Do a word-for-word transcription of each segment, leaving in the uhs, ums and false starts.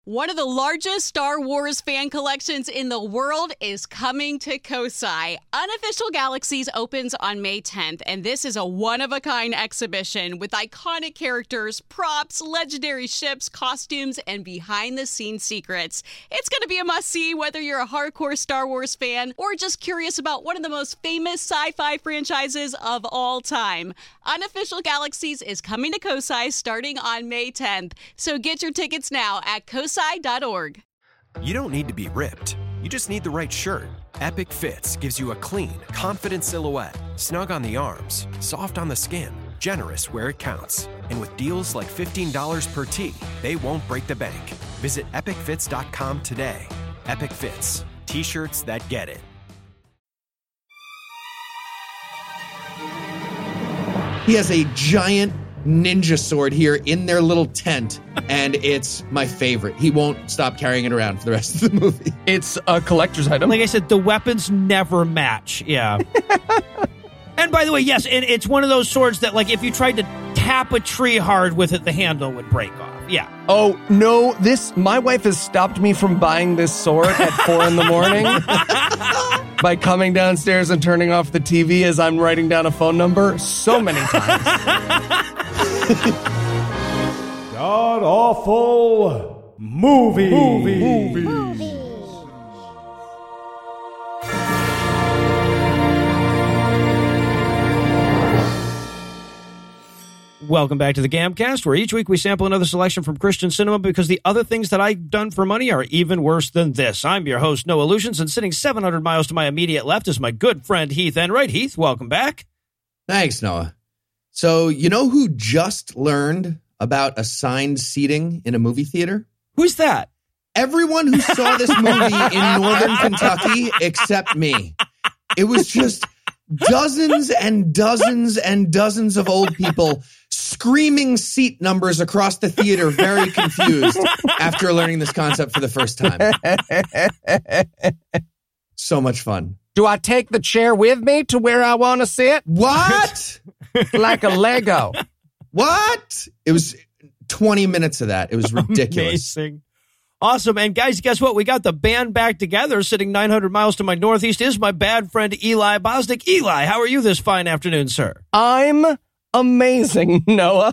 One of the largest Star Wars fan collections in the world is coming to Kosai. Unofficial Galaxies opens on May tenth, and this is a one-of-a-kind exhibition with iconic characters, props, legendary ships, costumes, and behind-the-scenes secrets. It's going to be a must-see whether you're a hardcore Star Wars fan or just curious about one of the most famous sci-fi franchises of all time. Unofficial Galaxies is coming to Kosai starting on May tenth, so get your tickets now at kosai dot org. You don't need to be ripped. You just need the right shirt. Epic Fits gives you a clean, confident silhouette, snug on the arms, soft on the skin, generous where it counts. And with deals like fifteen dollars per tee, they won't break the bank. Visit epic fits dot com today. Epic Fits. T-shirts that get it. He has a giant ninja sword here in their little tent, and it's my favorite. He won't stop carrying it around for the rest of the movie. It's a collector's item. Like I said, the weapons never match. Yeah. And by the way, yes, and it's one of those swords that, like, if you tried to tap a tree hard with it, the handle would break off. Yeah. Oh, no, this, my wife has stopped me from buying this sword at four in the morning by coming downstairs and turning off the T V as I'm writing down a phone number so many times. God awful movie. Movie. Movies. Welcome back to the Gamcast, where each week we sample another selection from Christian cinema because the other things that I've done for money are even worse than this. I'm your host, Noah Lugeons, and sitting seven hundred miles to my immediate left is my good friend Heath Enright. Heath, welcome back. Thanks, Noah. So, you know who just learned about assigned seating in a movie theater? Who's that? Everyone who saw this movie in Northern Kentucky except me. It was just dozens and dozens and dozens of old people screaming seat numbers across the theater, very confused after learning this concept for the first time. So much fun. Do I take the chair with me to where I want to sit? What? Like a Lego. What? It was twenty minutes of that. It was ridiculous. Amazing. Awesome. And guys, guess what? We got the band back together. Sitting nine hundred miles to my northeast is my bad friend Eli Bosnick. Eli, how are you this fine afternoon, sir? I'm amazing, Noah.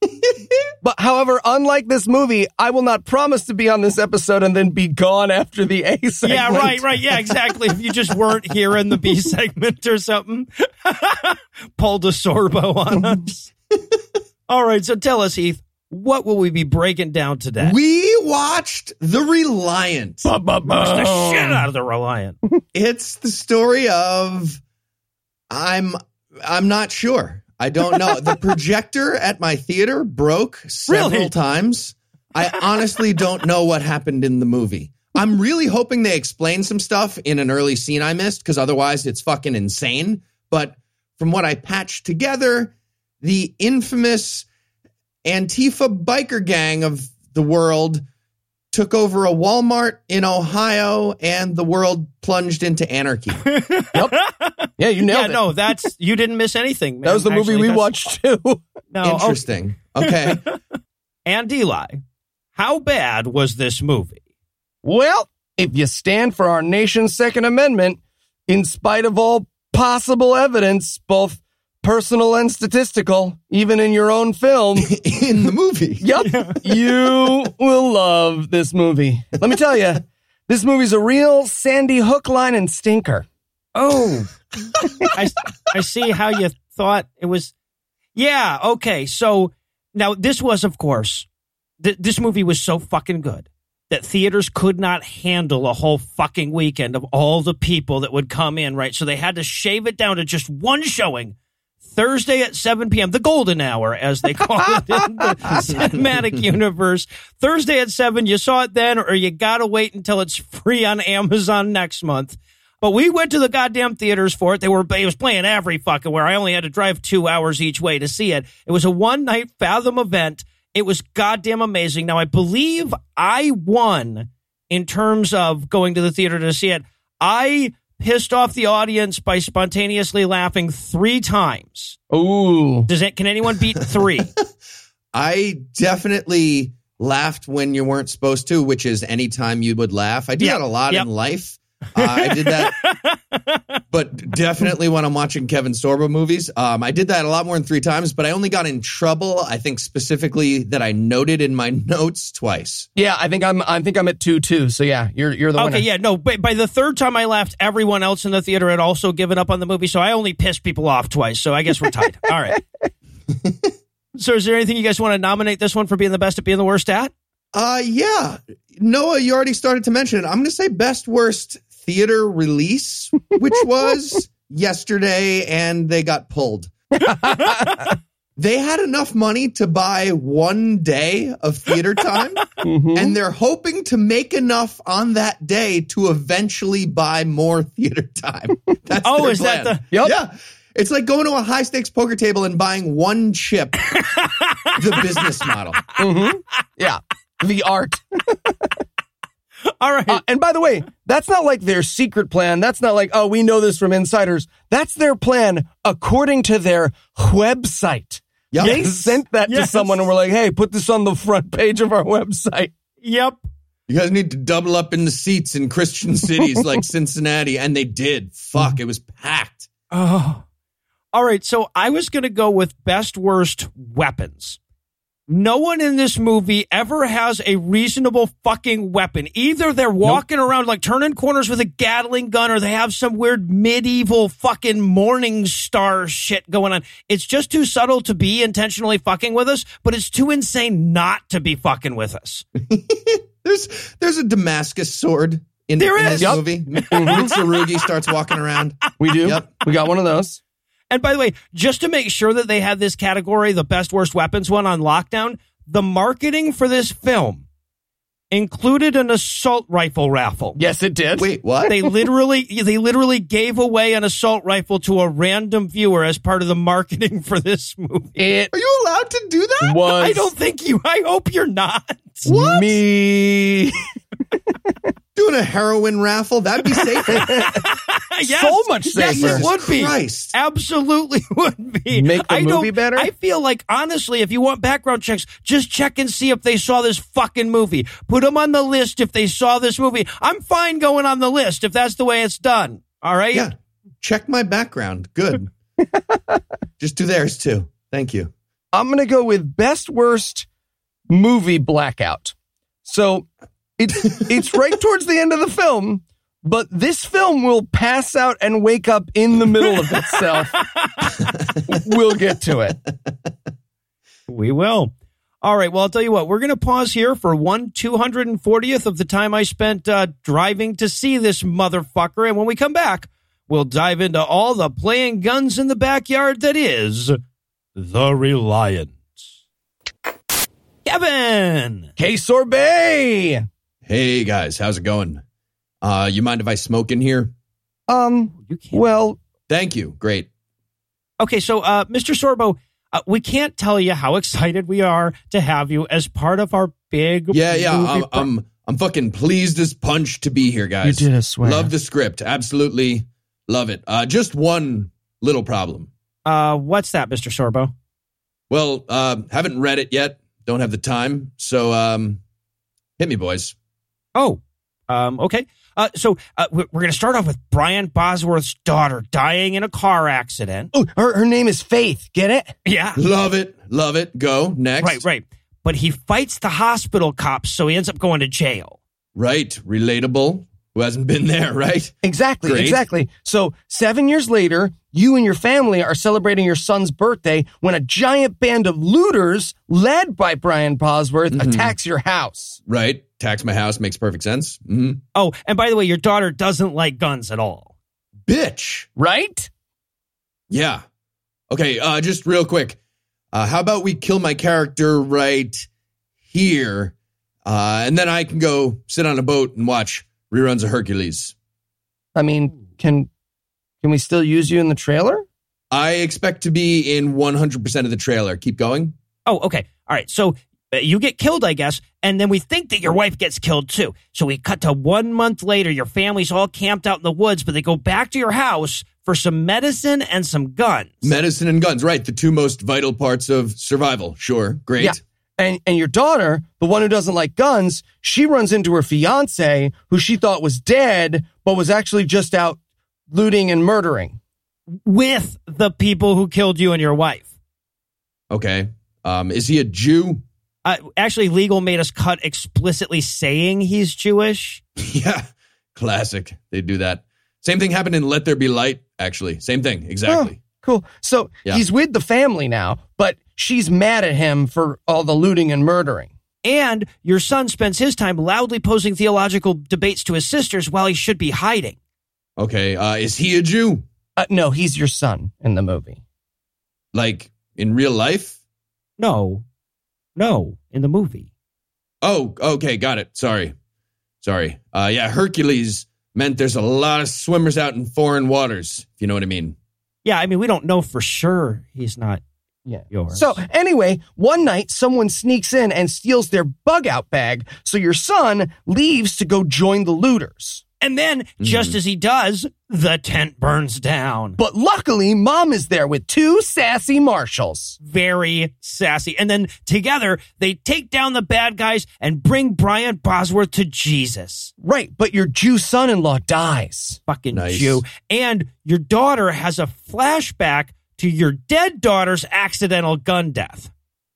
But however, unlike this movie, I will not promise to be on this episode and then be gone after the A segment. Yeah, right, right. Yeah, exactly. If you just weren't here in the B segment or something. Pulled a Sorbo on us. All right, so tell us, Heath, what will we be breaking down today? We watched The Reliant. Watch the shit out of The Reliant. It's the story of I'm I'm not sure. I don't know. The projector at my theater broke several Really? times. I honestly don't know what happened in the movie. I'm really hoping they explain some stuff in an early scene I missed, because otherwise it's fucking insane. But from what I patched together, the infamous Antifa biker gang of the world took over a Walmart in Ohio, and the world plunged into anarchy. Yep. Yeah, you nailed yeah, it. no, that's you didn't miss anything, man. That was the movie Actually, we that's- watched too. No, Interesting. Okay. oh, and Eli, how bad was this movie? Well, if you stand for our nation's Second Amendment, in spite of all possible evidence, both personal and statistical, even in your own film. In the movie. Yep. You will love this movie. Let me tell you, this movie's a real Sandy Hook, line, and stinker. Oh, I, I see how you thought it was. Yeah, okay. So now this was, of course, th- this movie was so fucking good that theaters could not handle a whole fucking weekend of all the people that would come in, right? So they had to shave it down to just one showing. Thursday at seven p.m., the golden hour, as they call it in the cinematic universe. Thursday at seven, you saw it then, or you got to wait until it's free on Amazon next month. But we went to the goddamn theaters for it. They were, it was playing every fucking where. I only had to drive two hours each way to see it. It was a one-night Fathom event. It was goddamn amazing. Now, I believe I won in terms of going to the theater to see it. I pissed off the audience by spontaneously laughing three times. Ooh. Does it? Can anyone beat three? I definitely laughed when you weren't supposed to, which is anytime you would laugh. I do Yep. that a lot Yep. in life. Uh, I did that, but definitely when I'm watching Kevin Sorbo movies. Um, I did that a lot more than three times, but I only got in trouble, I think specifically that I noted in my notes twice. Yeah, I think I'm. I think I'm at two too. So yeah, you're you're the winner. Okay, yeah, no, but by the third time I laughed, everyone else in the theater had also given up on the movie, so I only pissed people off twice, so I guess we're tied. All right. So is there anything you guys want to nominate this one for being the best at being the worst at? Uh, yeah. Noah, you already started to mention it. I'm going to say best worst theater release, which was yesterday, and they got pulled. They had enough money to buy one day of theater time, Mhm. and they're hoping to make enough on that day to eventually buy more theater time. That's Oh, their is that plan. the- Yep. Yeah. It's like going to a high stakes poker table and buying one chip, the business model. Mhm. Yeah, the art. All right. Uh, and by the way, that's not like their secret plan. That's not like, oh, we know this from insiders. That's their plan according to their website. Yep. They Yes. sent that to Yes. someone and were like, hey, put this on the front page of our website. Yep. You guys need to double up in the seats in Christian cities like Cincinnati. And they did. Fuck, it was packed. Oh. All right, so I was going to go with best worst weapons. No one in this movie ever has a reasonable fucking weapon. Either they're walking around like turning corners with a Gatling gun, or they have some weird medieval fucking Morning Star shit going on. It's just too subtle to be intentionally fucking with us, but it's too insane not to be fucking with us. There's there's a Damascus sword in, There in is. this Yep. movie. Mitsurugi starts walking around. We do. Yep. We got one of those. And by the way, just to make sure that they had this category, the best worst weapons one on lockdown, the marketing for this film included an assault rifle raffle. Yes, it did. Wait, what? They literally they literally gave away an assault rifle to a random viewer as part of the marketing for this movie. It Are you allowed to do that? was I don't think you I hope you're not. What? me. Doing a heroin raffle? That'd be safer. Yes. So much Yes, safer. it would be. Christ. Absolutely would be. Make the I movie don't- better? I feel like, honestly, if you want background checks, just check and see if they saw this fucking movie. Put them on the list if they saw this movie. I'm fine going on the list if that's the way it's done. All right? Yeah. Check my background. Good. Just do theirs too. Thank you. I'm going to go with best worst movie blackout. So it's it's right towards the end of the film, but this film will pass out and wake up in the middle of itself. We'll get to it. We will. All right. Well, I'll tell you what. We're going to pause here for one two hundred fortieth of the time I spent uh, driving to see this motherfucker. And when we come back, we'll dive into all the playing guns in the backyard that is the Reliant. Kevin! K Sorbet. Hey guys, how's it going? Uh, you mind if I smoke in here? Um, You can't. well, Thank you. Great. Okay, so uh, Mister Sorbo, uh, we can't tell you how excited we are to have you as part of our big Yeah, yeah. movie I'm, pro- I'm I'm fucking pleased as punch to be here, guys. You did, I swear. Love the script. Absolutely love it. Uh, just one little problem. Uh, what's that, Mister Sorbo? Well, uh, haven't read it yet. Don't have the time. So, um, hit me, boys. Oh, um, okay. Uh, so uh, we're, we're going to start off with Brian Bosworth's daughter dying in a car accident. oh, her, her name is Faith. Get it? Yeah. Love it. Love it. Go next. Right, right. But he fights the hospital cops, so he ends up going to jail. Right. Relatable. Who hasn't been there, right? Exactly, Great. exactly. So seven years later, you and your family are celebrating your son's birthday when a giant band of looters, led by Brian Bosworth, Mhm. attacks your house. Right. Tax my house makes perfect sense. hmm Oh, and by the way, your daughter doesn't like guns at all. Bitch. Right? Yeah. Okay. Uh, just real quick. Uh, how about we kill my character right here, uh, and then I can go sit on a boat and watch reruns of Hercules. I mean, can can we still use you in the trailer? I expect to be in one hundred percent of the trailer. Keep going. Oh, okay. All right. So uh, you get killed, I guess, and then we think that your wife gets killed too. So we cut to one month later. Your family's all camped out in the woods, but they go back to your house for some medicine and some guns. Medicine and guns. Right. The two most vital parts of survival. Sure. Great. Yeah. And and your daughter, the one who doesn't like guns, she runs into her fiance, who she thought was dead, but was actually just out looting and murdering. With the people who killed you and your wife. Okay. Um, is he a Jew? Uh, actually, legal made us cut explicitly saying he's Jewish. Yeah, classic. They do that. Same thing happened in Let There Be Light, actually. Same thing, exactly. Oh, cool. So yeah. He's with the family now, but she's mad at him for all the looting and murdering. And your son spends his time loudly posing theological debates to his sisters while he should be hiding. Okay, uh, is he a Jew? Uh, no, he's your son in the movie. Like, in real life? No. No, in the movie. Oh, okay, got it. Sorry. Sorry. Uh, yeah, Hercules meant there's a lot of swimmers out in foreign waters, if you know what I mean. Yeah, I mean, we don't know for sure he's not yeah. yours. So, anyway, one night, someone sneaks in and steals their bug-out bag, so your son leaves to go join the looters. And then, mm-hmm. just as he does, the tent burns down. But luckily, Mom is there with two sassy marshals. Very sassy. And then together, they take down the bad guys and bring Brian Bosworth to Jesus. Right, but your Jew son-in-law dies. Fucking nice. Jew. And your daughter has a flashback to your dead daughter's accidental gun death.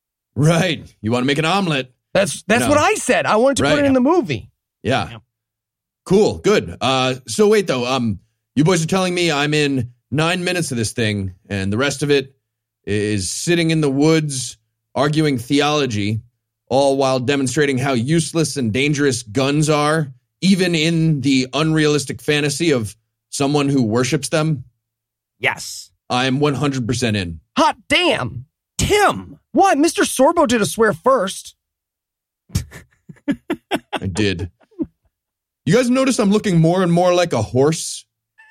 Right. You want to make an omelet. That's that's no. what I said. I wanted to right. put it in the movie. Yeah. yeah. Cool. Good. Uh, so wait, though. Um, you boys are telling me I'm in nine minutes of this thing, and the rest of it is sitting in the woods, arguing theology, all while demonstrating how useless and dangerous guns are, even in the unrealistic fantasy of someone who worships them? Yes. I'm one hundred percent in. Hot damn. Tim. What? Mister Sorbo did a swear first. I did. You guys notice I'm looking more and more like a horse?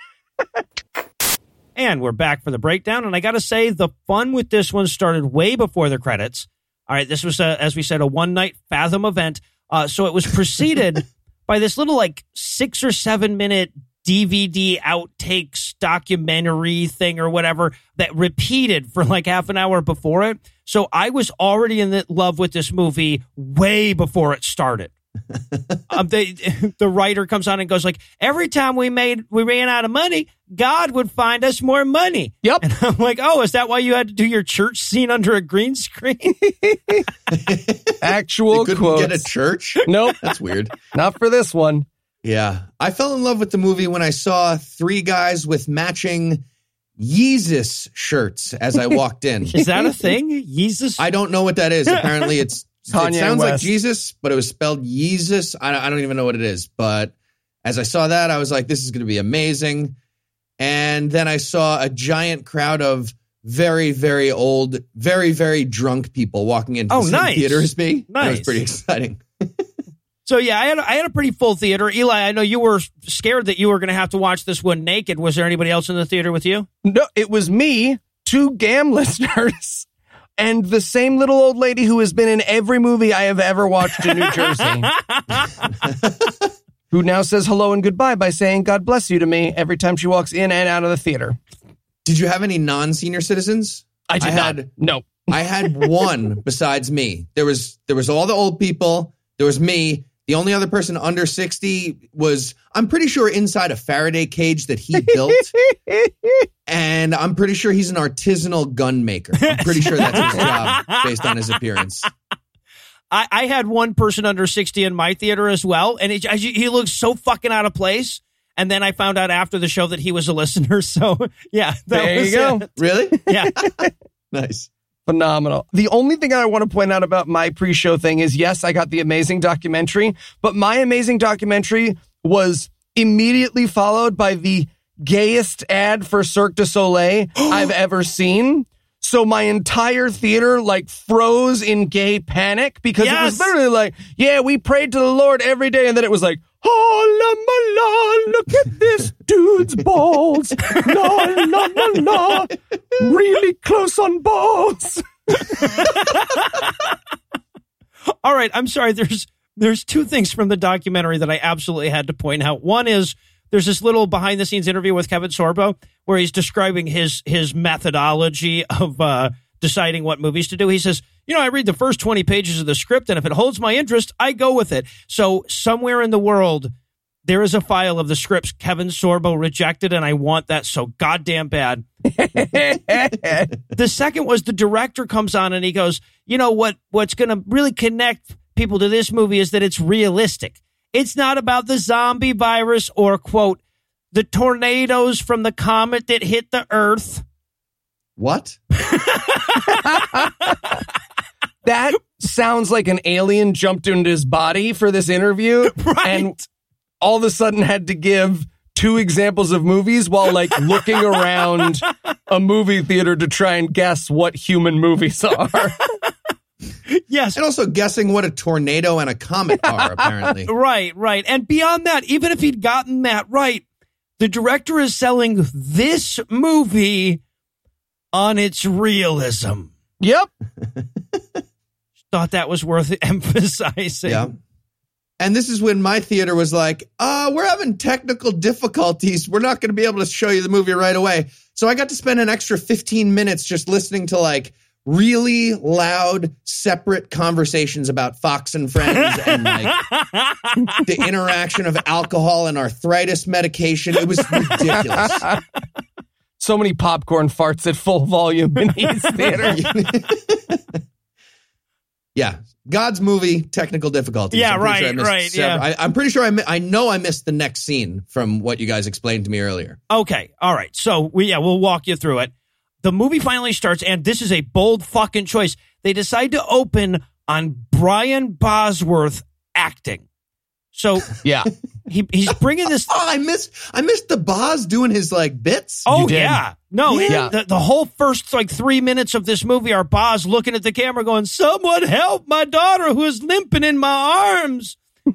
And we're back for the breakdown. And I got to say, the fun with this one started way before the credits. All right, this was, a, as we said, a one-night Fathom event. Uh, so it was preceded by this little, like, six or seven-minute D V D outtakes documentary thing or whatever that repeated for, like, half an hour before it. So I was already in love with this movie way before it started. um, they, the writer comes on and goes like, every time we made we ran out of money, God would find us more money. Yep. And I'm like, oh, is that why you had to do your church scene under a green screen? Actual you couldn't quotes. Get a church? Nope. That's weird. Not for this one. Yeah. I fell in love with the movie when I saw three guys with matching Yeezus shirts as I walked in. Is that a thing? Yeezus? I don't know what that is. Apparently it's Kanye it sounds West. like Jesus, but it was spelled Yeezus. I don't, I don't even know what it is. But as I saw that, I was like, this is going to be amazing. And then I saw a giant crowd of very, very old, very, very drunk people walking into Oh, the same nice. theater as me. Nice. That was pretty exciting. So, yeah, I had, I had a pretty full theater. Eli, I know you were scared that you were going to have to watch this one naked. Was there anybody else in the theater with you? No, it was me, two G A M listeners, and the same little old lady who has been in every movie I have ever watched in New Jersey. Who now says hello and goodbye by saying God bless you to me every time she walks in and out of the theater. Did you have any non-senior citizens? I did I not. had, no. I had one besides me. There was there was all the old people. There was me. The only other person under sixty was, I'm pretty sure, inside a Faraday cage that he built. And I'm pretty sure he's an artisanal gun maker. I'm pretty sure that's his job based on his appearance. I, I had one person under sixty in my theater as well, and it, he looked so fucking out of place. And then I found out after the show that he was a listener. So, yeah. That There was you go. it. Really? Yeah. Nice. Phenomenal. The only thing I want to point out about my pre-show thing is, yes, I got the amazing documentary, but my amazing documentary was immediately followed by the gayest ad for Cirque du Soleil I've ever seen. So my entire theater like froze in gay panic because Yes. it was literally like, yeah, we prayed to the Lord every day. And then it was like, oh, la, ma, la, look at this dude's balls. La, la, la, la. Really close on balls. All right. I'm sorry. There's there's two things from the documentary that I absolutely had to point out. One is there's this little behind the scenes interview with Kevin Sorbo where he's describing his his methodology of uh, deciding what movies to do. He says, you know, I read the first twenty pages of the script, and if it holds my interest, I go with it. So somewhere in the world, there is a file of the scripts Kevin Sorbo rejected, and I want that so goddamn bad. The second was the director comes on and he goes, you know, what what's going to really connect people to this movie is that it's realistic. It's not about the zombie virus or, quote, the tornadoes from the comet that hit the Earth. What? That sounds like an alien jumped into his body for this interview. Right. And all of a sudden had to give two examples of movies while like looking around a movie theater to try and guess what human movies are. Yes. And also guessing what a tornado and a comet are, apparently. Right, right. And beyond that, even if he'd gotten that right, the director is selling this movie on its realism. Yep. Thought that was worth emphasizing. Yeah. And this is when my theater was like, uh, we're having technical difficulties. We're not going to be able to show you the movie right away. So I got to spend an extra fifteen minutes just listening to like really loud, separate conversations about Fox and Friends and like the interaction of alcohol and arthritis medication. It was ridiculous. So many popcorn farts at full volume in his theater. Yeah. God's movie, technical difficulties. Yeah, I'm pretty right, sure I missed right, several- yeah. I, I'm pretty sure I, mi- I know I missed the next scene from what you guys explained to me earlier. Okay, all right. So, we, yeah, we'll walk you through it. The movie finally starts, and this is a bold fucking choice. They decide to open on Brian Bosworth acting. So, Yeah. he he's bringing this... Oh, I missed I missed the Boz doing his like bits. Oh, did. yeah. No, Yeah. The, the whole first like three minutes of this movie are Boz looking at the camera going, someone help my daughter who is limping in my arms.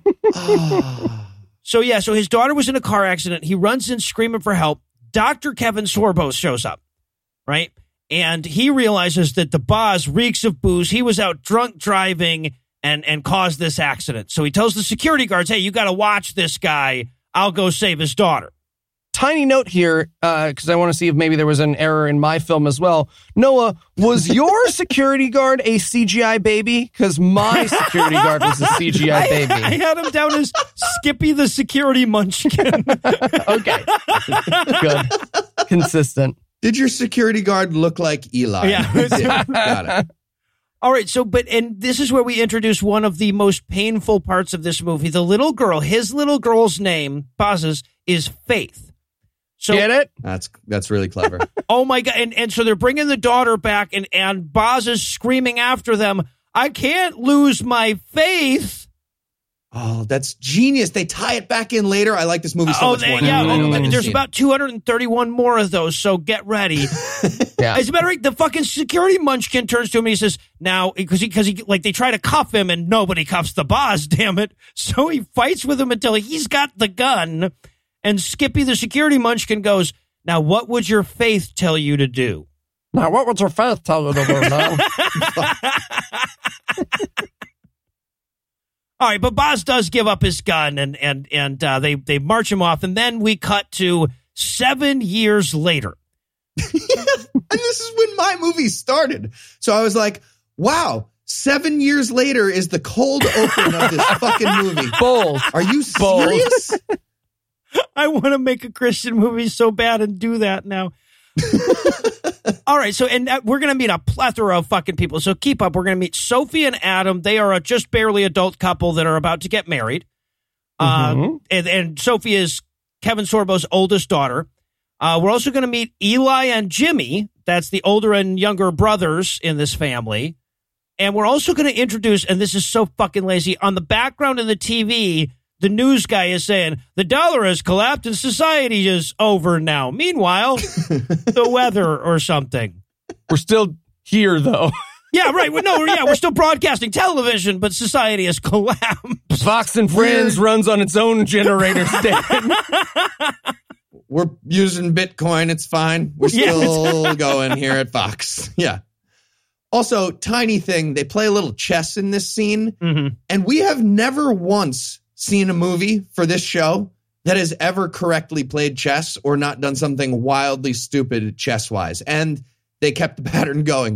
So, yeah, so his daughter was in a car accident. He runs in screaming for help. Doctor Kevin Sorbo shows up, right? And he realizes that the Boz reeks of booze. He was out drunk driving and, and caused this accident. So he tells the security guards, hey, you got to watch this guy. I'll go save his daughter. Tiny note here, because uh, I want to see if maybe there was an error in my film as well. Noah, was your security guard a C G I baby? Because my security guard was a C G I baby. I, I had him down as Skippy the security munchkin. Okay. Good. Consistent. Did your security guard look like Eli? Yeah. He did. Got it. All right, so, but, and this is where we introduce one of the most painful parts of this movie. The little girl, his little girl's name, Boz's, is Faith. So, Get it? That's that's really clever. oh my God. And, and so they're bringing the daughter back, and, and Boz is screaming after them, I can't lose my faith. Oh, that's genius. They tie it back in later. I like this movie so oh, much they, more. yeah, now. I know oh, that there's scene. about two hundred thirty-one more of those, so get ready. Yeah. As a matter of fact, the fucking security munchkin turns to him and he says, now, because he, because he, like, they try to cuff him and nobody cuffs the Boz, damn it. So he fights with him until he's got the gun. And Skippy, the security munchkin, goes, now, what would your faith tell you to do? Now, what would your faith tell you to do now? All right, but Boz does give up his gun, and and and uh, they they march him off, and then we cut to seven years later. And this is when my movie started. So I was like, wow, seven years later is the cold open of this fucking movie. Bold. Are you Bold. serious? I want to make a Christian movie so bad and do that now. All right, so and uh, we're going to meet a plethora of fucking people. So keep up. We're going to meet Sophie and Adam. They are a just barely adult couple that are about to get married. Mm-hmm. Uh, and, and Sophie is Kevin Sorbo's oldest daughter. Uh, we're also going to meet Eli and Jimmy. That's the older and younger brothers in this family. And we're also going to introduce, and this is so fucking lazy, on the background of the T V, the news guy is saying, the dollar has collapsed and society is over now. Meanwhile, the weather or something. We're still here, though. Yeah, right. Well, no, yeah, we're still broadcasting television, but society has collapsed. Fox and Friends runs on its own generator station. We're using Bitcoin. It's fine. We're Yeah. still going here at Fox. Yeah. Also, tiny thing, they play a little chess in this scene. Mm-hmm. And we have never once seen a movie for this show that has ever correctly played chess or not done something wildly stupid chess-wise. And they kept the pattern going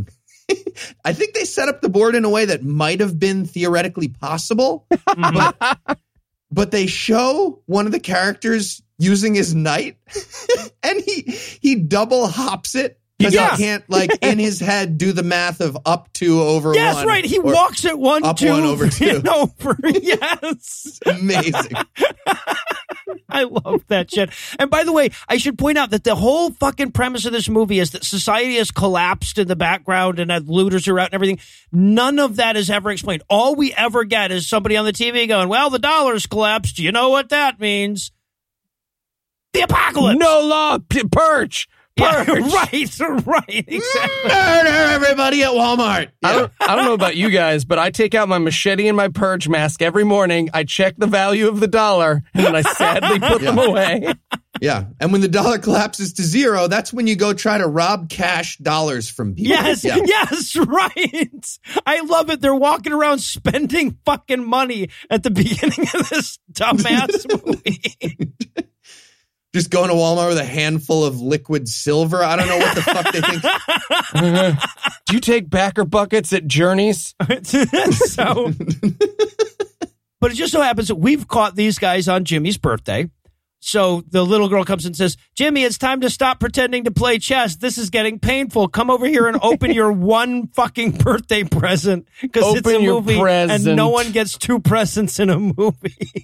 I think they set up the board in a way that might have been theoretically possible, but, but they show one of the characters using his knight, and he he double hops it because Yeah. he can't, like, in his head do the math of up two over Yes, one. right. He or walks at one, up two, one over two. and over. Yes. Amazing. I love that shit. And by the way, I should point out that the whole fucking premise of this movie is that society has collapsed in the background and that looters are out and everything. None of that is ever explained. All we ever get is somebody on the T V going, well, the dollar's collapsed. You know what that means? The apocalypse. No law, p- purge. Yeah, Purge. right, right, exactly. Murder everybody at Walmart. I don't, I don't know about you guys, but I take out my machete and my purge mask every morning. I check the value of the dollar, and then I sadly put them away. Yeah. And when the dollar collapses to zero, that's when you go try to rob cash dollars from people. Yes, Yeah. yes, right. I love it. They're walking around spending fucking money at the beginning of this dumbass movie. Just going to Walmart with a handful of liquid silver. I don't know what the fuck they think. Uh, do you take backer buckets at Journeys? So, but it just so happens that we've caught these guys on Jimmy's birthday. So the little girl comes and says, Jimmy, it's time to stop pretending to play chess. This is getting painful. Come over here and open your one fucking birthday present because it's a Open your movie present. and no one gets two presents in a movie.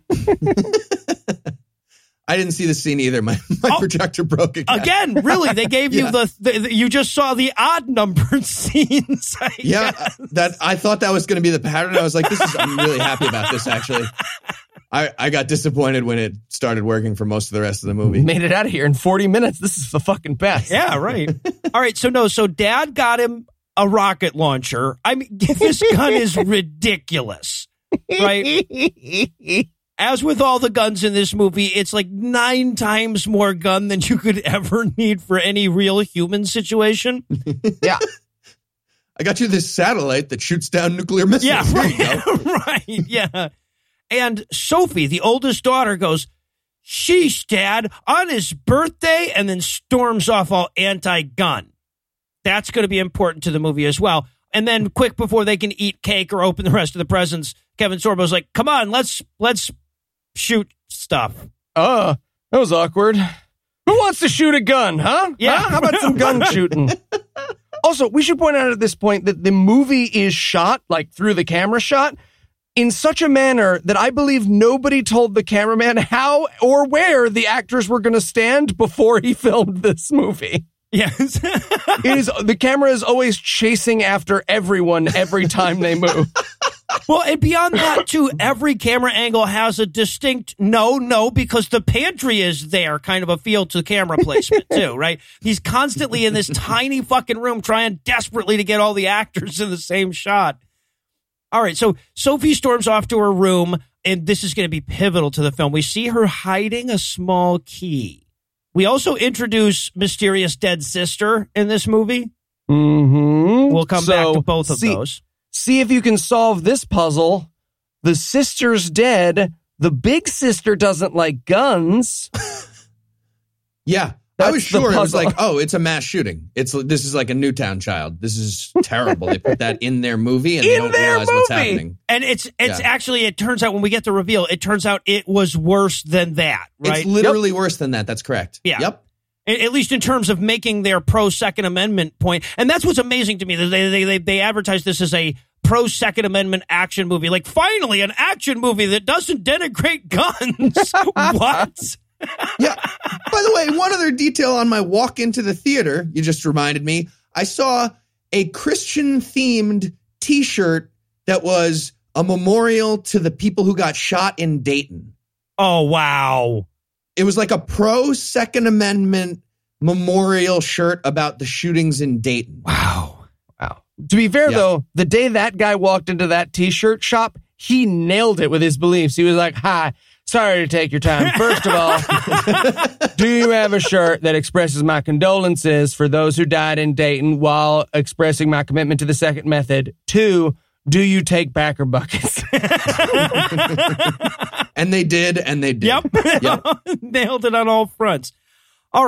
I didn't see the scene either. My, my Oh, projector broke again. Again, really, they gave you Yeah. the, the, the, you just saw the odd numbered scenes. I Yeah, guess. that I thought that was going to be the pattern. I was like, this is, I'm really happy about this, actually. I, I got disappointed when it started working for most of the rest of the movie. Made it out of here in forty minutes. This is the fucking best. Yeah, right. All right, so no, so dad got him a rocket launcher. I mean, this gun is ridiculous, right? As with all the guns in this movie, it's like nine times more gun than you could ever need for any real human situation. Yeah. I got you this satellite that shoots down nuclear missiles. Yeah, There you right, go. right, yeah. And Sophie, the oldest daughter, goes, sheesh, Dad, on his birthday, and then storms off all anti-gun. That's going to be important to the movie as well. And then quick before they can eat cake or open the rest of the presents, Kevin Sorbo's like, come on, let's let's shoot stuff. Uh, that was awkward. Who wants to shoot a gun, huh? Yeah. Huh? How about some gun shooting? Also, we should point out at this point that the movie is shot, like through the camera shot, in such a manner that I believe nobody told the cameraman how or where the actors were going to stand before he filmed this movie. Yes. It is the camera is always chasing after everyone every time they move. Well, and beyond that, too, every camera angle has a distinct no, no, because the pantry is there kind of a feel to camera placement, too, right? He's constantly in this tiny fucking room trying desperately to get all the actors in the same shot. All right, so Sophie storms off to her room, and this is going to be pivotal to the film. We see her hiding a small key. We also introduce mysterious dead sister in this movie. Mm-hmm. We'll come So, back to both of see, those. See if you can solve this puzzle. The sister's dead. The big sister doesn't like guns. Yeah. I That's was the sure it was puzzle. like, oh, it's a mass shooting. It's This is like a Newtown Child. This is terrible. They put that in their movie and they In don't their realize what's movie! happening. And it's it's Yeah. actually, it turns out when we get the reveal, it turns out it was worse than that, right? It's literally worse than that. That's correct. Yeah. Yep. A- At least in terms of making their pro Second Amendment point. And that's what's amazing to me. That they, they, they, they advertise this as a pro Second Amendment action movie. Like, finally, an action movie that doesn't denigrate guns. What? Yeah. By the way, one other detail on my walk into the theater, you just reminded me, I saw a Christian themed t-shirt that was a memorial to the people who got shot in Dayton. Oh, wow. It was like a pro Second Amendment memorial shirt about the shootings in Dayton. Wow. Wow. To be fair, Yeah. though, the day that guy walked into that T-shirt shop, he nailed it with his beliefs. He was like, hi, sorry to take your time. First of all, do you have a shirt that expresses my condolences for those who died in Dayton while expressing my commitment to the second method? Two, do you take backer buckets? And they did, and they did. Yep. Yep. Nailed it on all fronts. All right.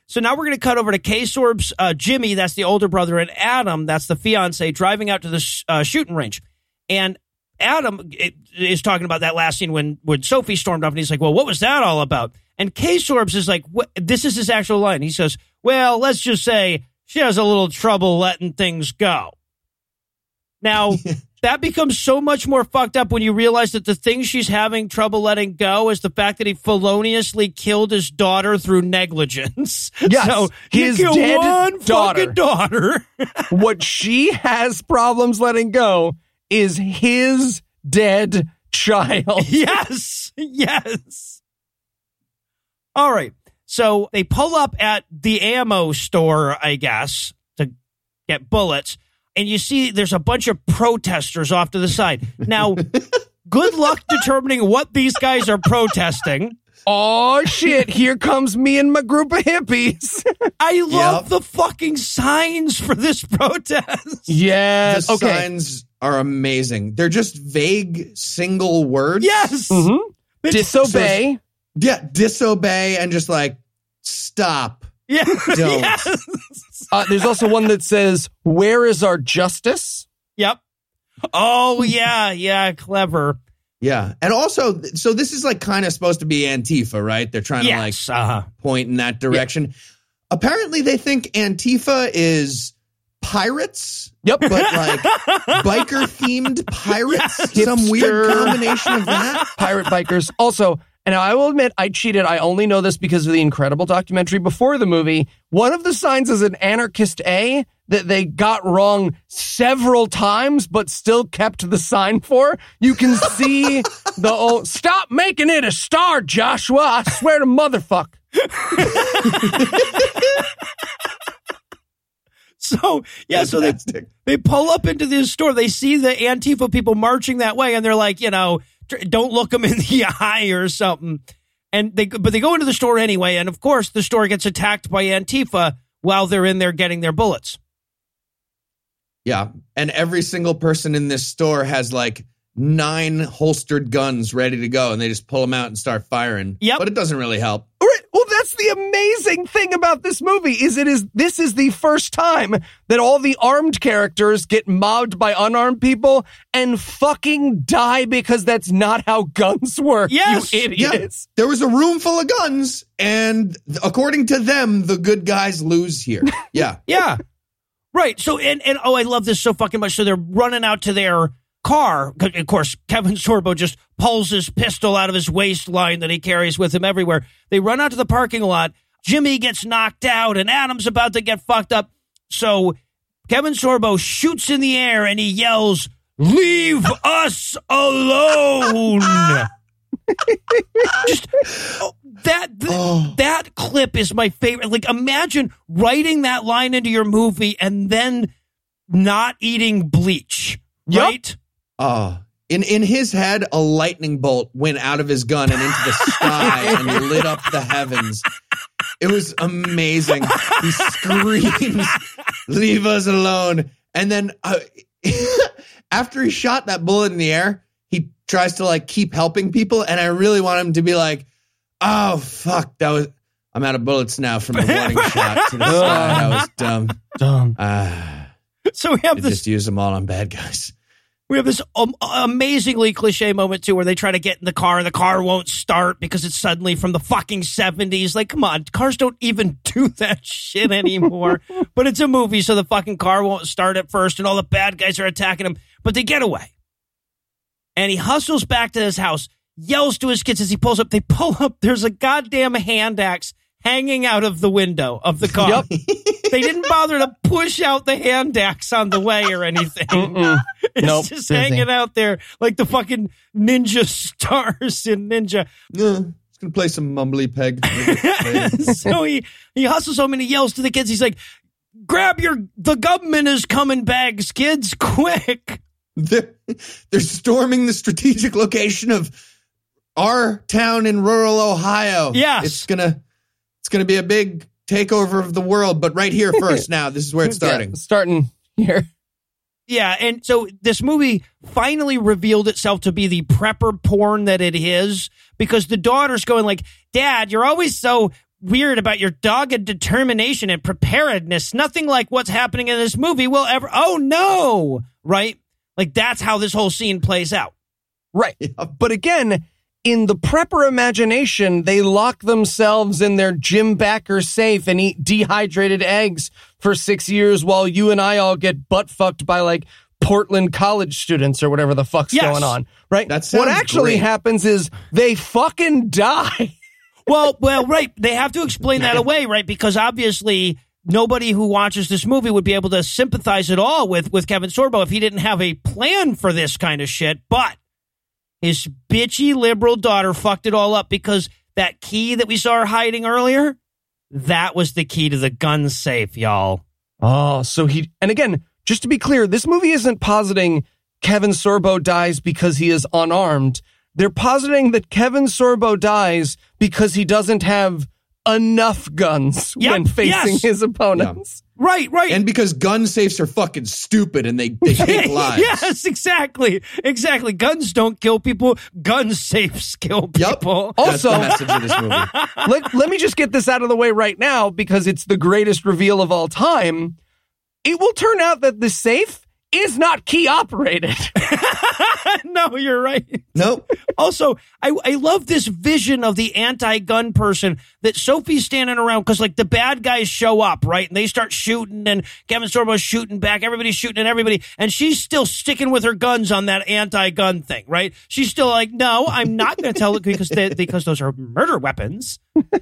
So now we're going to cut over to K-Sorb's uh, Jimmy, that's the older brother, and Adam, that's the fiance, driving out to the uh, shooting range. And Adam is talking about that last scene when, when Sophie stormed off, and he's like, well, what was that all about? And K-Sorb's is like, what? This is his actual line. He says, well, let's just say she has a little trouble letting things go. Now, that becomes so much more fucked up when you realize that the thing she's having trouble letting go is the fact that he feloniously killed his daughter through negligence. Yes, so his he killed dead one daughter. fucking daughter. What she has problems letting go is his dead child. Yes, yes. All right. So they pull up at the ammo store, I guess, to get bullets. And you see there's a bunch of protesters off to the side. Now, good luck determining what these guys are protesting. Oh, shit. Here comes me and my group of hippies. I love Yep. the fucking signs for this protest. Yes. The Okay. signs are amazing. They're just vague single words. Yes. Mhm. It's- Disobey. Yeah, disobey and just like stop. Yeah. Don't. Yes. Uh, there's also one that says, where is our justice? Yep. Oh, yeah. Yeah. Clever. Yeah. And also, so this is like kind of supposed to be Antifa, right? They're trying Yes. to like Uh-huh. point in that direction. Apparently, they think Antifa is pirates, Yep. but like biker themed pirates. Yes. Some weird Hipster. combination of that. Pirate bikers. Also, and I will admit, I cheated. I only know this because of the incredible documentary before the movie. One of the signs is an anarchist A that they got wrong several times, but still kept the sign for. You can see the old, stop making it a star, Joshua. I swear to motherfuck. So, yeah, so they, Fantastic. they pull up into this store. They see the Antifa people marching that way, and they're like, you know, don't look them in the eye or something. And they, but they go into the store anyway, and of course, the store gets attacked by Antifa while they're in there getting their bullets. Yeah. And every single person in this store has like nine holstered guns ready to go, and they just pull them out and start firing. Yep. But it doesn't really help. All right. Well, that's the amazing thing about this movie is it is this is the first time that all the armed characters get mobbed by unarmed people and fucking die because that's not how guns work. Yes. You idiots. There was a room full of guns, and according to them, the good guys lose here. Yeah. Yeah. Right. So, and, and oh, I love this so fucking much. So they're running out to their car. Of course, Kevin Sorbo just pulls his pistol out of his waistline that he carries with him everywhere. They run out to the parking lot. Jimmy gets knocked out, and Adam's about to get fucked up. So Kevin Sorbo shoots in the air, and he yells, "Leave us alone!" Just oh, that th- Oh. that clip is my favorite. Like, imagine writing that line into your movie and then not eating bleach, Yep. right? Oh, in in his head, a lightning bolt went out of his gun and into the sky and lit up the heavens. It was amazing. He screams, "Leave us alone!" And then uh, after he shot that bullet in the air, he tries to like keep helping people, and I really want him to be like, "Oh fuck, that was I'm out of bullets now from the warning shot to the sky. That was dumb. Dumb. Ah, So we have I this just use them all on bad guys." we have this um, amazingly cliche moment too, where they try to get in the car and the car won't start because it's suddenly from the fucking seventies. Like, come on, cars don't even do that shit anymore. But it's a movie, so the fucking car won't start at first, and all the bad guys are attacking him. But they get away, and he hustles back to his house, yells to his kids as he pulls up. They pull up. There's a goddamn hand axe hanging out of the window of the car. Yep. They didn't bother to push out the hand axe on the way or anything. Mm-mm. It's Nope. just Busy. hanging out there like the fucking ninja stars in Ninja. Yeah, just gonna play some mumbly peg. So he, he hustles home and he yells to the kids. He's like, grab your, the government is coming bags, kids, quick. They're, they're storming the strategic location of our town in rural Ohio. Yes. It's gonna it's gonna be a big takeover of the world, but right here first now. This is where it's starting. Yeah, starting here. Yeah, and so this movie finally revealed itself to be the prepper porn that it is, because the daughter's going like, Dad, you're always so weird about your dogged determination and preparedness. Nothing like what's happening in this movie will ever. Oh, no. Right? Like, that's how this whole scene plays out. Right. But again, in the prepper imagination, they lock themselves in their Jim Backer safe and eat dehydrated eggs for six years while you and I all get butt fucked by like Portland college students or whatever the fuck's yes. going on. Right. That sounds what actually great. happens is they fucking die. Well, well, right. They have to explain that away, right? Because obviously nobody who watches this movie would be able to sympathize at all with, with Kevin Sorbo if he didn't have a plan for this kind of shit. But his bitchy liberal daughter fucked it all up because that key that we saw her hiding earlier, that was the key to the gun safe, y'all. Oh, so he, and again, just to be clear, this movie isn't positing Kevin Sorbo dies because he is unarmed. They're positing that Kevin Sorbo dies because he doesn't have enough guns Yep, when facing yes. his opponents. Right, right. And because gun safes are fucking stupid and they, they take lives. Yes, exactly. Exactly. Guns don't kill people. Gun safes kill Yep. people. That's Also- the message of this movie. let, let me just get this out of the way right now because it's the greatest reveal of all time. It will turn out that the safe is not key operated. No, you're right. Nope. Also, I, I love this vision of the anti-gun person that Sophie's standing around because, like, the bad guys show up, right? And they start shooting, and Kevin Sorbo's shooting back. Everybody's shooting at everybody. And she's still sticking with her guns on that anti-gun thing, right? She's still like, no, I'm not going to tell it because, they, because those are murder weapons.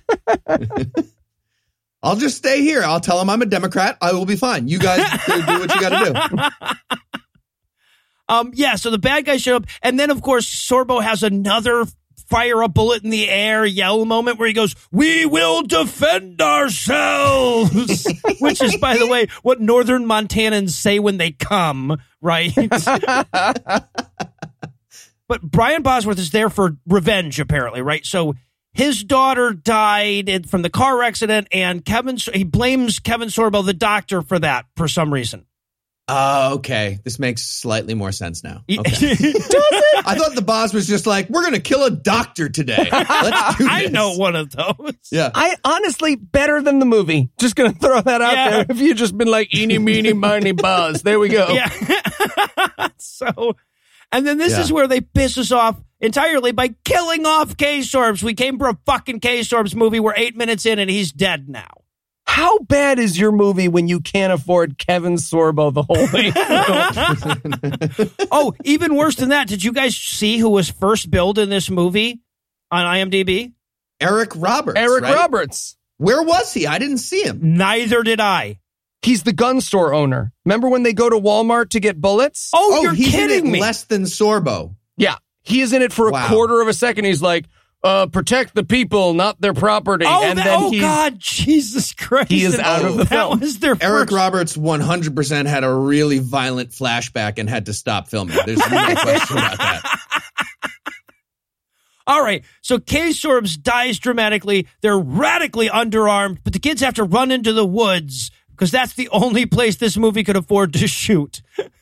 I'll just stay here. I'll tell him I'm a Democrat. I will be fine. You guys do what you got to do. Um, yeah, so the bad guys show up, and then, of course, Sorbo has another fire a bullet in the air yell moment where he goes, "We will defend ourselves," which is, by the way, what northern Montanans say when they come, right? But Brian Bosworth is there for revenge, apparently, right? So his daughter died from the car accident, and Kevin he blames Kevin Sorbo, the doctor, for that for some reason. Oh, okay. This makes slightly more sense now. Okay. Does it? I thought the boss was just like, we're going to kill a doctor today. Let's do this. I know one of those. Yeah. I honestly, better than the movie. Just going to throw that out Yeah. there. If you just been like, eeny, meeny, miny, buzz. There we go. Yeah. So, and then this Yeah. is where they piss us off entirely by killing off K-Sorbs. We came for a fucking K-Sorbs movie. We're eight minutes in and he's dead now. How bad is your movie when you can't afford Kevin Sorbo the whole way through? Oh, even worse than that. Did you guys see who was first billed in this movie on IMDb? Eric Roberts. Eric right? Roberts. Where was he? I didn't see him. Neither did I. He's the gun store owner. Remember when they go to Walmart to get bullets? Oh, Oh, you're he's in kidding it me. less than Sorbo. Yeah. He is in it for a Wow. quarter of a second. He's like, uh, protect the people, not their property. Oh, and that- then oh he's, God, Jesus Christ. he is out of the That film. was their Eric first. Roberts one hundred percent had a really violent flashback and had to stop filming. There's no question about that. All right, so K-Sorbs dies dramatically. They're radically underarmed, but the kids have to run into the woods because that's the only place this movie could afford to shoot.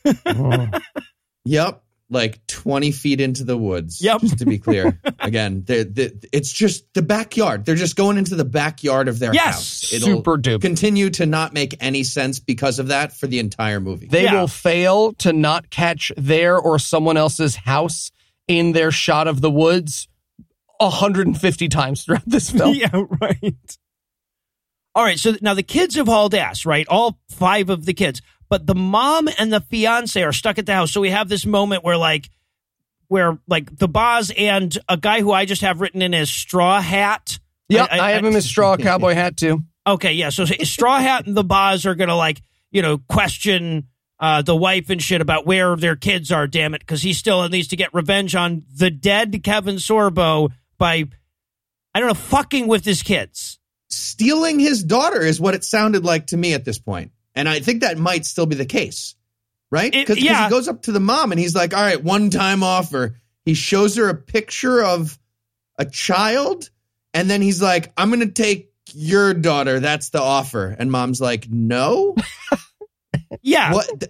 Yep. Like twenty feet into the woods. Yep. Just to be clear. Again, they're, they're, it's just the backyard. They're just going into the backyard of their Yes. house. Super duper. Continue to not make any sense because of that for the entire movie. They Yeah. will fail to not catch their or someone else's house in their shot of the woods one hundred fifty times throughout this film. Yeah, right. All right, so now the kids have hauled ass, right? All five of the kids. But the mom and the fiance are stuck at the house. So we have this moment where, like, where, like, the Boz and a guy who I just have written in as Straw Hat. Yep, I, I have him as straw cowboy hat too. Okay, yeah. So Straw Hat and the Boz are going to, like, you know, question uh, the wife and shit about where their kids are, damn it, because he still needs to get revenge on the dead Kevin Sorbo by, I don't know, fucking with his kids. Stealing his daughter is what it sounded like to me at this point. And I think that might still be the case, right? It- Because yeah. he goes up to the mom and he's like, all right, one time offer. He shows her a picture of a child. And then he's like, I'm going to take your daughter. That's the offer. And mom's like, no. Yeah. What?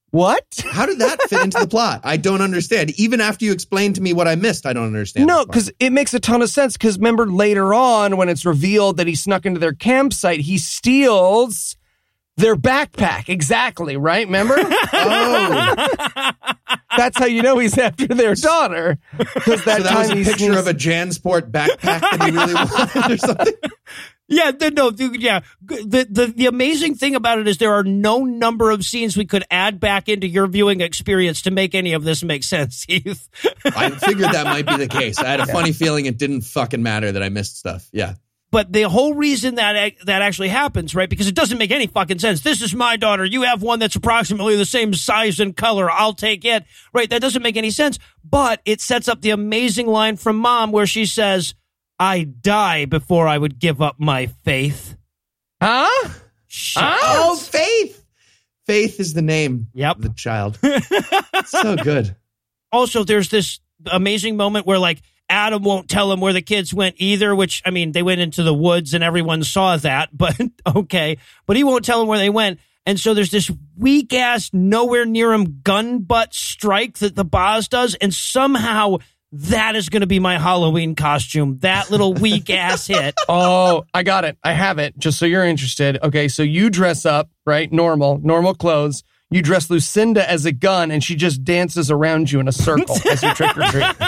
What? How did that fit into the plot? I don't understand. Even after you explained to me what I missed, I don't understand. No, because it makes a ton of sense. Because remember, later on, when it's revealed that he snuck into their campsite, he steals their backpack. Exactly, right? Remember? Oh. That's how you know he's after their daughter. Because that, so that time was a he picture sneaks- of a Jansport backpack that he really wanted or something? Yeah, the, no, the, yeah. The, the the amazing thing about it is there are no number of scenes we could add back into your viewing experience to make any of this make sense, Heath. I figured that might be the case. I had a funny feeling it didn't fucking matter that I missed stuff. Yeah. But the whole reason that that actually happens, right, because it doesn't make any fucking sense. This is my daughter. You have one that's approximately the same size and color. I'll take it. Right, that doesn't make any sense. But it sets up the amazing line from Mom where she says, I'd die before I would give up my faith. Huh? Shit. Oh, Faith. Faith is the name Yep. of the child. So good. Also, there's this amazing moment where, like, Adam won't tell him where the kids went either, which, I mean, they went into the woods and everyone saw that, but okay. But he won't tell him where they went. And so there's this weak-ass, nowhere near him gun butt strike that the boss does, and somehow that is going to be my Halloween costume. That little weak ass hit. Oh, I got it. I have it. Just so you're interested. Okay, so you dress up, right? Normal, normal clothes. You dress Lucinda as a gun, and she just dances around you in a circle as you trick or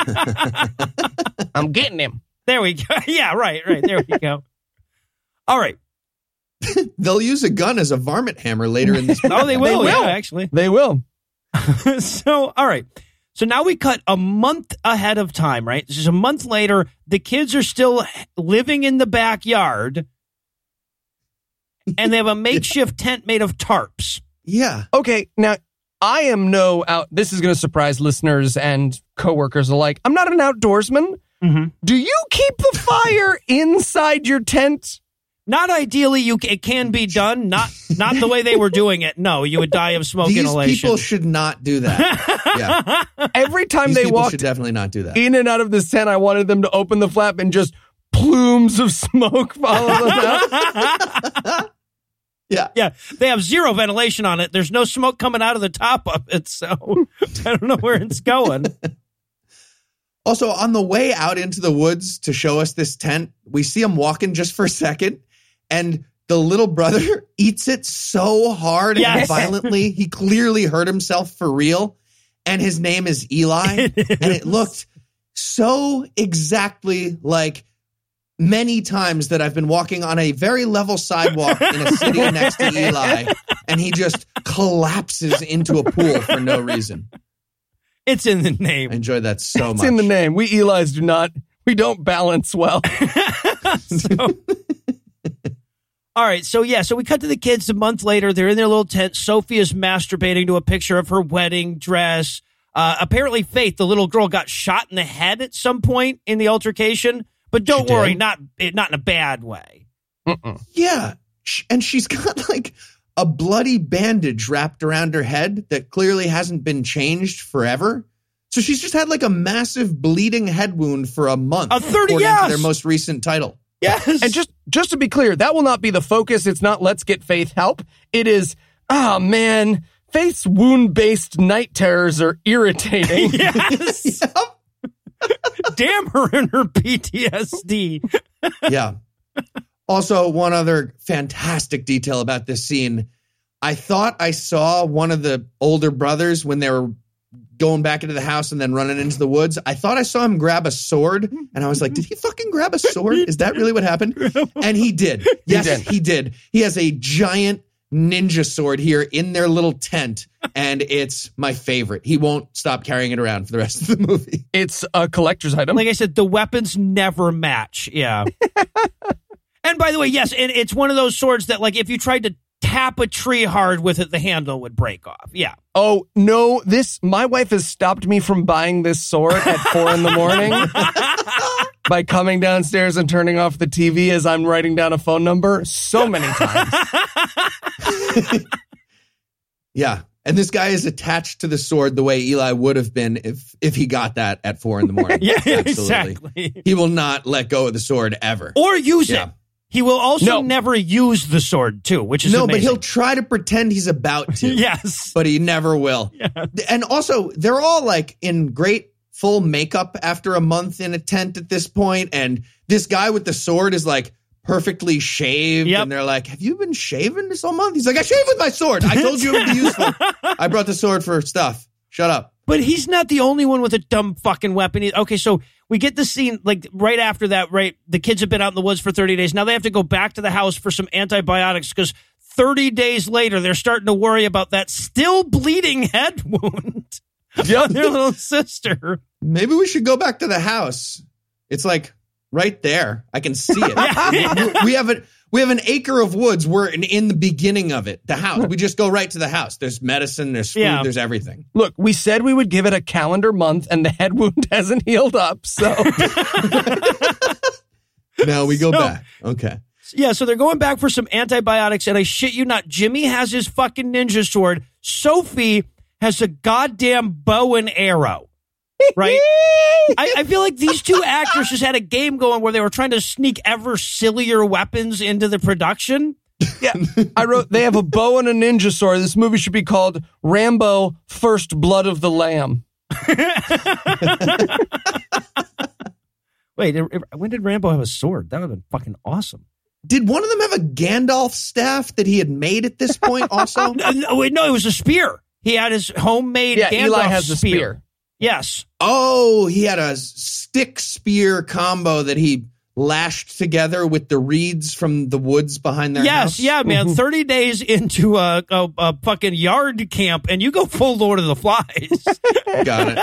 treat. I'm getting him. There we go. Yeah, right, right. There we go. All right. They'll use a gun as a varmint hammer later in this movie. Oh, they will. They will. Yeah, actually. They will. So, all right. So now we cut a month ahead of time, right? This is a month later. The kids are still living in the backyard, and they have a makeshift tent made of tarps. Yeah. Okay, now I am no out. This is going to surprise listeners and coworkers alike. I'm not an outdoorsman. Mm-hmm. Do you keep the fire inside your tent? Not ideally, you it can be done. Not not the way they were doing it. No, you would die of smoke These inhalation. people should not do that. Yeah. Every time These they people walked should definitely not do that. in and out of this tent, I wanted them to open the flap and just plumes of smoke follow them out. Yeah. Yeah, they have zero ventilation on it. There's no smoke coming out of the top of it, so I don't know where it's going. Also, on the way out into the woods to show us this tent, we see him walking just for a second, and the little brother eats it so hard Yes. and violently. He clearly hurt himself for real, and his name is Eli, It and it looked so exactly like many times that I've been walking on a very level sidewalk in a city next to Eli, and he just collapses into a pool for no reason. It's in the name. I enjoyed that so It's much. in the name. We Eli's do not, we don't balance well. So, all right, so yeah, so we cut to the kids a month later. They're in their little tent. Sophie is masturbating to a picture of her wedding dress. Uh, apparently, Faith, the little girl, got shot in the head at some point in the altercation. But don't She worry, did? not not in a bad way. Mm-mm. Yeah. Sh- And she's got like a bloody bandage wrapped around her head that clearly hasn't been changed forever. So she's just had like a massive bleeding head wound for a month. A thirty, according yes. to their most recent title. Yes. And just just to be clear, that will not be the focus. It's not let's get Faith help. It is, oh man, Faith's wound-based night terrors are irritating. Yes. Damn her and her P T S D. Yeah. Also, one other fantastic detail about this scene. I thought I saw one of the older brothers when they were going back into the house and then running into the woods. I thought I saw him grab a sword, and I was like, did he fucking grab a sword? Is that really what happened? And he did. Yes, did. he did. He has a giant ninja sword here in their little tent, and it's my favorite. He won't stop carrying it around for the rest of the movie. It's a collector's item. Like I said, the weapons never match. Yeah. And by the way, yes, and it's one of those swords that, like, if you tried to tap a tree hard with it, the handle would break off. Yeah. Oh, no, this, my wife has stopped me from buying this sword at four in the morning by coming downstairs and turning off the T V as I'm writing down a phone number so many times. Yeah. And this guy is attached to the sword the way Eli would have been if if he got that at four in the morning. Yeah, Absolutely. exactly. He will not let go of the sword ever. Or use Yeah. it. He will also No. never use the sword, too, which is No, amazing. but he'll try to pretend he's about to. Yes. But he never will. Yeah. And also, they're all like in great full makeup after a month in a tent at this point. And this guy with the sword is like perfectly shaved. Yep. And they're like, have you been shaving this whole month? He's like, I shave with my sword. I told you it would be useful. I brought the sword for stuff. Shut up. But he's not the only one with a dumb fucking weapon. He- Okay, so we get the scene, like, right after that, right? The kids have been out in the woods for thirty days. Now they have to go back to the house for some antibiotics because thirty days later, they're starting to worry about that still bleeding head wound on their little sister. Maybe we should go back to the house. It's like right there. I can see it. we, we have a we have an acre of woods. We're in, in the beginning of it. The house. We just go right to the house. There's medicine. There's food. Yeah. There's everything. Look, we said we would give it a calendar month, and the head wound hasn't healed up. So Now we go So- back. Okay. Yeah, so they're going back for some antibiotics, and I shit you not, Jimmy has his fucking ninja sword. Sophie has a goddamn bow and arrow. Right? I, I feel like these two actors just had a game going where they were trying to sneak ever sillier weapons into the production. yeah, I wrote they have a bow and a ninja sword. This movie should be called Rambo: First Blood of the Lamb. Wait, when did Rambo have a sword? That would have been fucking awesome. Did one of them have a Gandalf staff that he had made at this point also? No, no, wait, no, it was a spear. He had his homemade Yeah, Gandalf Eli has the spear. spear. Yes. Oh, he had a stick spear combo that he lashed together with the reeds from the woods behind their Yes, house. yeah, man. thirty days into a, a, a fucking yard camp, and you go full Lord of the Flies. Got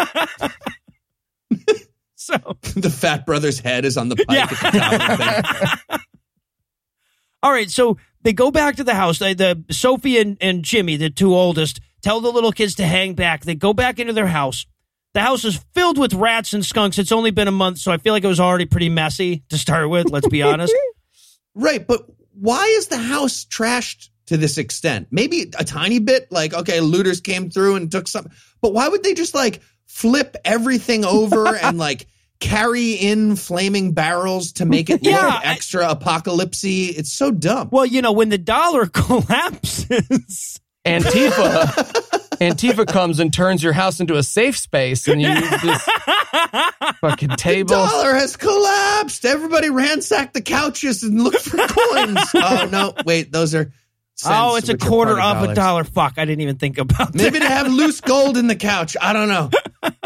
it. So, The fat brother's head is on the pike Yeah. at the top of the thing. all right, so they go back to the house. They, the Sophie and, and Jimmy, the two oldest, tell the little kids to hang back. They go back into their house. The house is filled with rats and skunks. It's only been a month, so I feel like it was already pretty messy to start with, let's be honest. Right, but why is the house trashed to this extent? Maybe a tiny bit, like, okay, looters came through and took some, but why would they just like flip everything over and like carry in flaming barrels to make it look Yeah, I- extra apocalypsey? It's so dumb. Well, you know, when the dollar collapses... Antifa, Antifa comes and turns your house into a safe space, and you use this fucking table. Dollar has collapsed. Everybody ransack the couches and look for coins. Oh, no, wait, those are cents, oh, it's a which are quarter part of a dollars. dollar. Fuck, I didn't even think about that. Maybe they have loose gold in the couch. I don't know.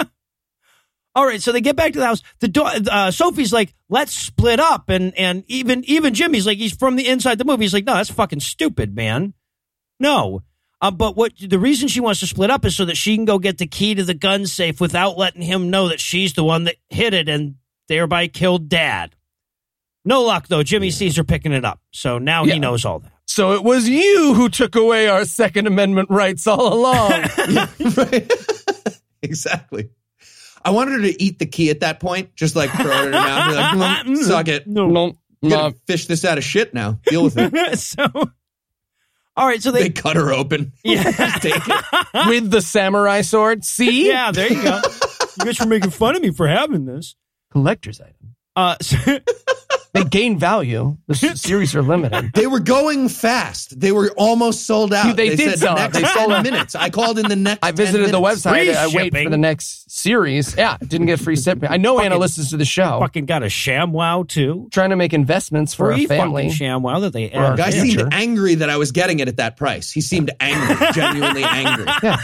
All right, so they get back to the house. The do- uh, Sophie's like, let's split up. And and even even Jimmy's like, he's from the inside the movie. He's like, no, that's fucking stupid, man. No. Uh, but what the reason she wants to split up is so that she can go get the key to the gun safe without letting him know that she's the one that hid it and thereby killed Dad. No luck, though. Jimmy sees her picking it up. So now Yeah. he knows all that. So it was you who took away our Second Amendment rights all along. Right. Exactly. I wanted her to eat the key at that point, just like throw it in her mouth, be like, "Mm, suck it. No. no, You no. gotta fish this out of shit now. Deal with it. so, all right, so They they, cut her open. yeah, Take it. With the samurai sword. See? yeah, there you go. You guys were making fun of me for having this. Collector's item. Uh, so, They gain value. The s- series are limited. They were going fast. They were almost sold out. They did said sell out. next They sold ten out. minutes. I called in the next I visited ten the minutes. website. Free I wait shipping. for the next series. Yeah, didn't get free shipping. I know Anna Fucking- listens to the show. fucking got a ShamWow too. Trying to make investments for Free a family. fucking ShamWow that they Or our add. Guy future. seemed angry that I was getting it at that price. He seemed angry, genuinely angry. Yeah.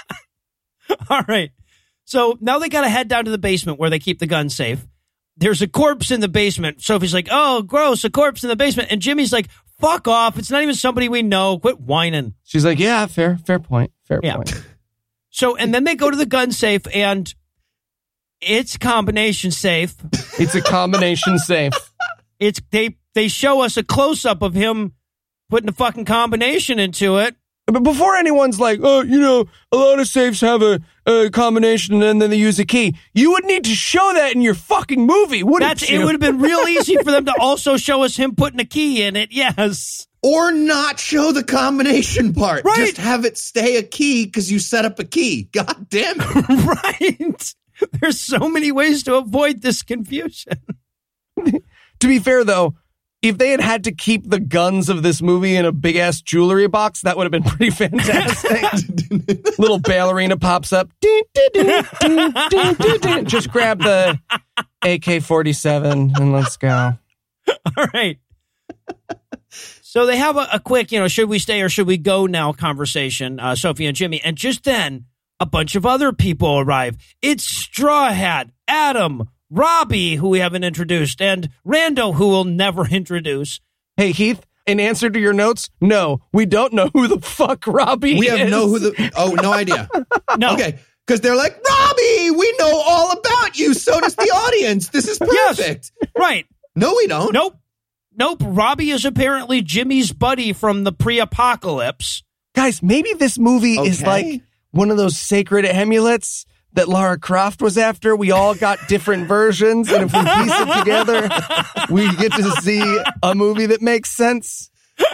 All right. So now they got to head down to the basement where they keep the gun safe. There's a corpse in the basement. Sophie's like, oh, gross, a corpse in the basement. And Jimmy's like, fuck off. It's not even somebody we know. Quit whining. She's like, yeah, fair, fair point. Fair Yeah. point. So, and then they go to the gun safe and it's combination safe. It's a combination safe. It's they they show us a close up of him putting a fucking combination into it. But before anyone's like, oh, you know, a lot of safes have a, a combination and then they use a key. You would need to show that in your fucking movie, wouldn't That's you? it would have been real easy for them to also show us him putting a key in it. Yes. Or not show the combination part. Right. Just have it stay a key because you set up a key. God damn it. Right. There's so many ways to avoid this confusion. To be fair, though, if they had had to keep the guns of this movie in a big ass jewelry box, that would have been pretty fantastic. Little ballerina pops up. Ding, ding, ding, ding, ding, ding, ding. Just grab the A K forty-seven and let's go. All right. So they have a, a quick, you know, should we stay or should we go now conversation, uh, Sophie and Jimmy. And just then, a bunch of other people arrive. It's Straw Hat, Adam, Robbie, who we haven't introduced, and Rando, who we'll never introduce. Hey, Heath, in answer to your notes, no, we don't know who the fuck Robbie We is. have no who the. Oh, no idea. No. Okay. Because they're like, Robbie, we know all about you. So does the audience. This is perfect. Yes, right. No, we don't. Nope. Nope. Robbie is apparently Jimmy's buddy from the pre-apocalypse. Guys, maybe this movie is Okay. like one of those sacred amulets that Lara Croft was after. We all got different versions, and if we piece it together, we get to see a movie that makes sense.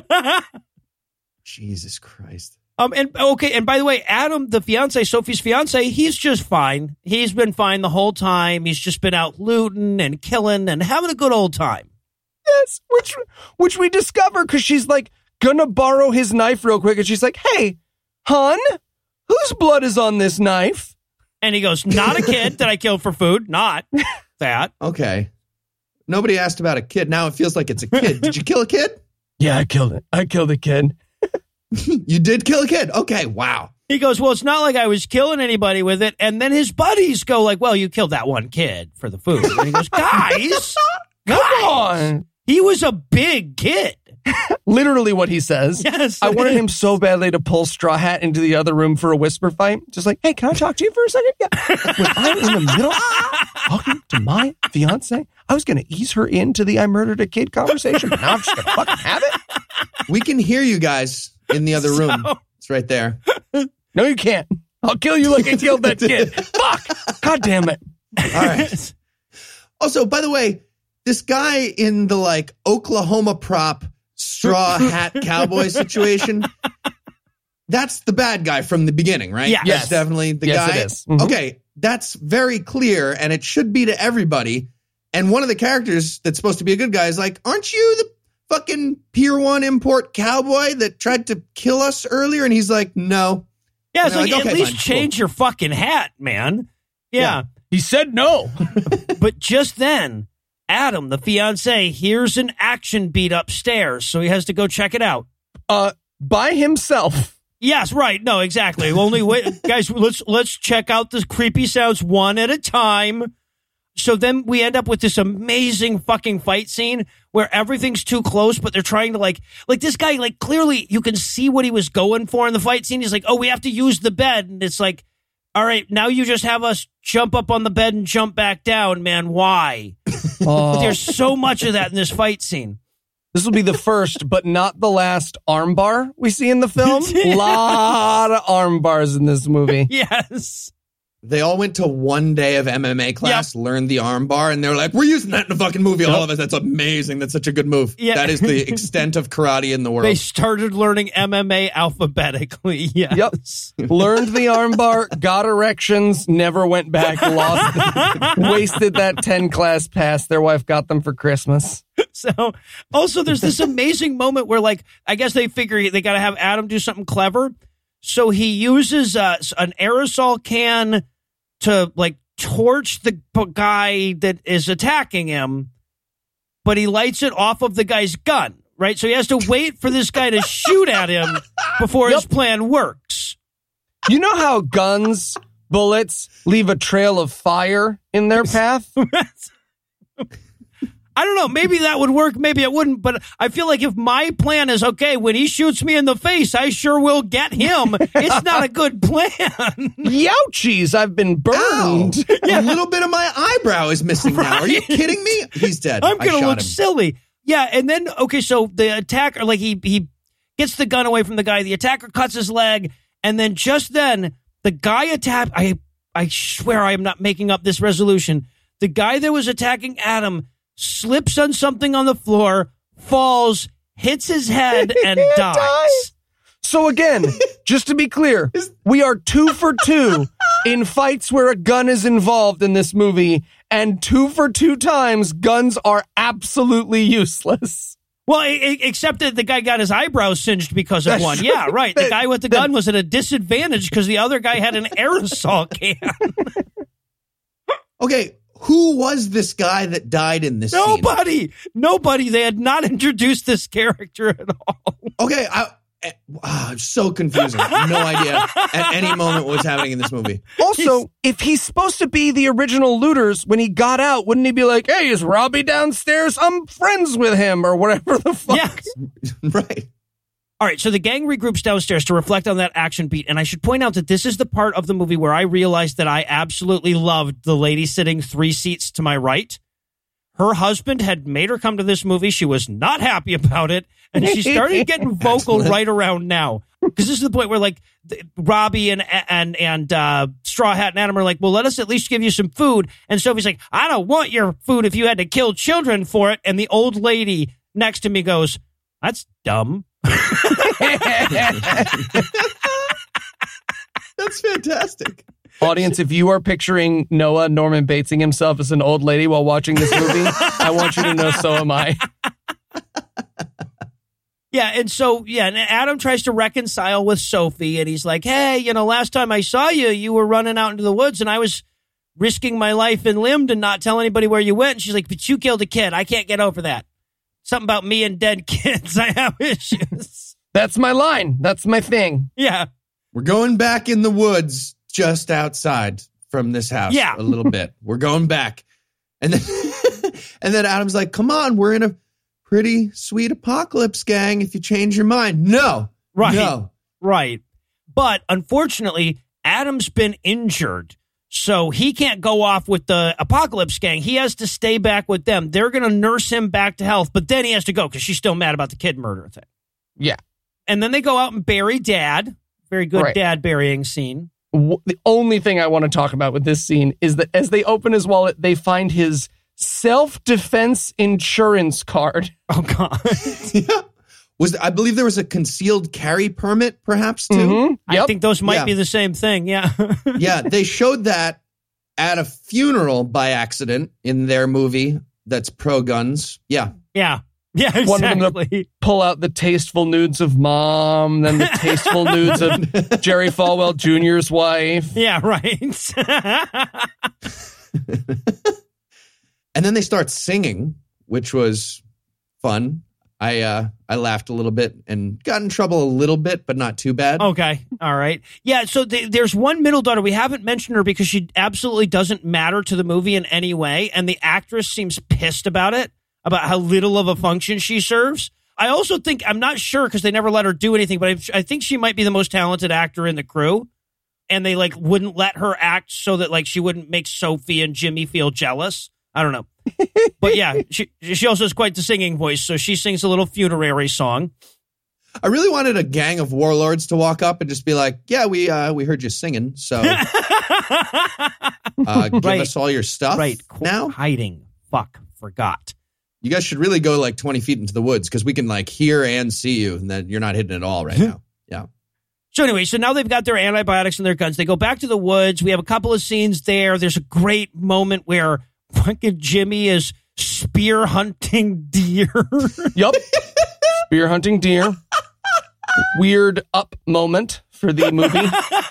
Jesus Christ. Um, and okay, and by the way, Adam, the fiance, Sophie's fiance, he's just fine. He's been fine the whole time. He's just been out looting and killing and having a good old time. Yes, which which we discover because she's like gonna borrow his knife real quick, and she's like, "Hey, hon, whose blood is on this knife?" And he goes, "Not a kid that I killed for food. Not that." Okay. Nobody asked about a kid. Now it feels like it's a kid. Did you kill a kid? Yeah, I killed it. I killed a kid. You did kill a kid. Okay. Wow. He goes, "Well, it's not like I was killing anybody with it." And then his buddies go like, "Well, you killed that one kid for the food." And he goes, "Guys, Come guys, on. he was a big kid." Literally what he says. Yes, I it wanted is. him so badly to pull Straw Hat into the other room for a whisper fight. Just like, hey, can I talk to you for a second? Yeah. When I'm in the middle talking to my fiance, I was going to ease her into the I murdered a kid conversation, but now I'm just going to fucking have it. We can hear you guys in the other room. It's right there. No, you can't. I'll kill you like I killed that kid. Fuck. God damn it. All right. Also, by the way, this guy in the like Oklahoma prop straw hat cowboy situation, that's the bad guy from the beginning, right? Yeah. That's Yes. definitely the Yes, guy. it is. Mhm. Okay, that's very clear, and it should be to everybody. And one of the characters that's supposed to be a good guy is like, aren't you the fucking Pier one import cowboy that tried to kill us earlier? And he's like, no. Yeah, it's And like, they're at okay, least fine, change your fucking hat, man. Yeah. Yeah. He said no. But just then, Adam, the fiance, hears an action beat upstairs, so he has to go check it out. Uh, by himself. Yes, right. No, exactly. Only wait, guys. Let's let's check out the creepy sounds one at a time. So then we end up with this amazing fucking fight scene where everything's too close, but they're trying to like like this guy like clearly you can see what he was going for in the fight scene. He's like, oh, we have to use the bed, and it's like, all right, now you just have us jump up on the bed and jump back down, man. Why? Oh. There's so much of that in this fight scene. This will be the first, but not the last armbar we see in the film. Lot of arm bars in this movie. Yes. They all went to one day of M M A class, learned the arm bar, and they're like, we're using that in a fucking movie, all of us. That's amazing. That's such a good move. Yeah. That is the extent of karate in the world. They started learning M M A alphabetically. Yes. Yep. Learned the armbar, got erections, never went back, lost, wasted that ten class pass their wife got them for Christmas. So also there's this amazing moment where like, I guess they figure they got to have Adam do something clever. So he uses uh, an aerosol can to like torch the p- guy that is attacking him, but he lights it off of the guy's gun, right? So he has to wait for this guy to shoot at him before his plan works. You know how guns, bullets leave a trail of fire in their path? I don't know. Maybe that would work. Maybe it wouldn't. But I feel like if my plan is, okay, when he shoots me in the face, I sure will get him. It's not a good plan. Youchies, I've been burned. Ow. A little bit of my eyebrow is missing now. Are you kidding me? He's dead. I'm I going to shot look him. silly. Yeah. And then, okay, so the attacker, like he, he gets the gun away from the guy. The attacker cuts his leg. And then just then the guy attacked. I, I swear I am not making up this resolution. The guy that was attacking Adam slips on something on the floor, falls, hits his head, and dies. dies. So again, just to be clear, we are two for two in fights where a gun is involved in this movie, and two for two times guns are absolutely useless. Well, I- I- except that the guy got his eyebrows singed because of That's one. true. Yeah, right. The That- guy with the that- gun was at a disadvantage because the other guy had an aerosol can. Okay, who was this guy that died in this scene? Nobody. Nobody. They had not introduced this character at all. Okay, I, eh, ah, it's so confusing. No idea at any moment what was happening in this movie. Also, if he's supposed to be the original looters, when he got out, wouldn't he be like, hey, is Robbie downstairs? I'm friends with him, or whatever the fuck. Yeah. Right. All right, so the gang regroups downstairs to reflect on that action beat, and I should point out that this is the part of the movie where I realized that I absolutely loved the lady sitting three seats to my right. Her husband had made her come to this movie. She was not happy about it, and she started getting vocal right around now. Because this is the point where, like, th- Robbie and and and uh, Straw Hat and Adam are like, well, let us at least give you some food. And Sophie's like, I don't want your food if you had to kill children for it. And the old lady next to me goes, that's dumb. That's fantastic. Audience, if you are picturing Noah Norman Batesing himself as an old lady while watching this movie, I want you to know so am I. Yeah, and so, yeah, and Adam tries to reconcile with Sophie, and he's like, hey, you know, last time I saw you, you were running out into the woods, and I was risking my life and limb to not tell anybody where you went. And she's like, but you killed a kid. I can't get over that. Something about me and dead kids. I have issues. That's my line. That's my thing. Yeah. We're going back in the woods just outside from this house Yeah. a little bit. We're going back. And then and then Adam's like, come on, we're in a pretty sweet apocalypse, gang, if you change your mind. No. Right. No. Right. But unfortunately, Adam's been injured. So he can't go off with the apocalypse gang. He has to stay back with them. They're going to nurse him back to health, but then he has to go because she's still mad about the kid murder thing. Yeah. And then they go out and bury Dad. Very good Right. dad burying scene. W- The only thing I want to talk about with this scene is that as they open his wallet, they find his self-defense insurance card. Oh, God. Yeah. Was I believe there was a concealed carry permit, perhaps, too? Mhm. I Yep. think those might Yeah. be the same thing. Yeah. Yeah, they showed that at a funeral by accident in their movie that's pro-guns. Yeah. Yeah. Yeah, One of them exactly. Pull out the tasteful nudes of mom, then the tasteful nudes of Jerry Falwell Junior's wife. Yeah, right. And then they start singing, which was fun. I uh, I laughed a little bit and got in trouble a little bit, but not too bad. Okay. All right. Yeah. So th- there's one middle daughter. We haven't mentioned her because she absolutely doesn't matter to the movie in any way. And the actress seems pissed about it, about how little of a function she serves. I also think, I'm not sure because they never let her do anything, but I, I think she might be the most talented actor in the crew. And they like wouldn't let her act so that like she wouldn't make Sophie and Jimmy feel jealous. I don't know. But yeah, she she also has quite the singing voice. So she sings a little funerary song. I really wanted a gang of warlords to walk up and just be like, "Yeah, we uh, we heard you singing, so uh, give Right. us all your stuff Right. Qu- now." Hiding. Fuck. Forgot. You guys should really go like twenty feet into the woods because we can like hear and see you, and then you're not hitting it all right now. Yeah. So anyway, so now they've got their antibiotics and their guns. They go back to the woods. We have a couple of scenes there. There's a great moment where fucking Jimmy is spear hunting deer. Yup. Spear hunting deer. Weird up moment for the movie.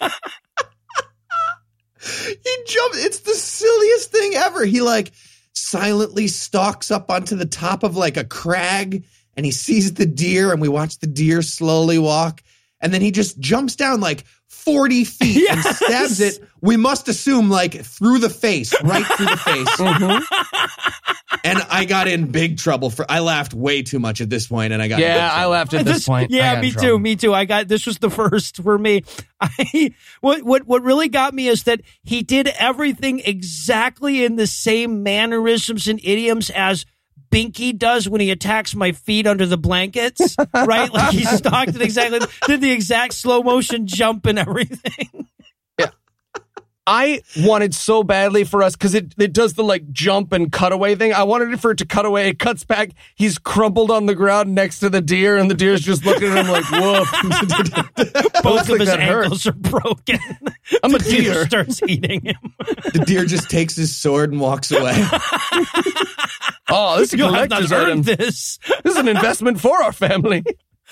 He jumped. It's the silliest thing ever. He like silently stalks up onto the top of like a crag and he sees the deer and we watch the deer slowly walk. And then he just jumps down like forty feet Yes. and stabs it. We must assume like through the face, right through the face. Mm-hmm. And I got in big trouble for, I laughed way too much at this point and I got in big Yeah, I trouble. laughed at this point. I Yeah, got me in too. trouble. Me too. I got this was the first for me. I what what what really got me is that he did everything exactly in the same mannerisms and idioms as Binky does when he attacks my feet under the blankets, right? Like he stalked it exactly, did the exact slow motion jump and everything. I wanted so badly for us, because it, it does the like jump and cutaway thing. I wanted it for it to cut away. It cuts back. He's crumpled on the ground next to the deer, and the deer's just looking at him like, woof. Both of like his that hurt. ankles are broken. I'm a The deer deer. starts eating him. The deer just takes his sword and walks away. Oh, this is a You have not collector's item. earned This this. is an investment for our family.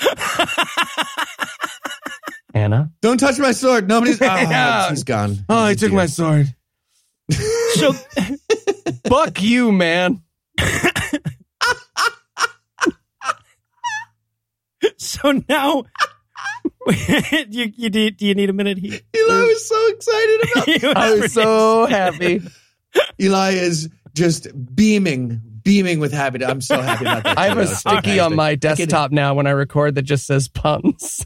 Anna? Don't touch my sword. Nobody's. Oh, Yeah. he's gone. Oh, he He's took deer. my sword. So, Fuck you, man. so now, you, you need, do you need a minute? He, Eli was so excited about he was I was pretty- so happy. Eli is just beaming, beaming with happiness. I'm so happy about that. I have a That was sticky fantastic. on my I can- desktop now when I record that just says puns.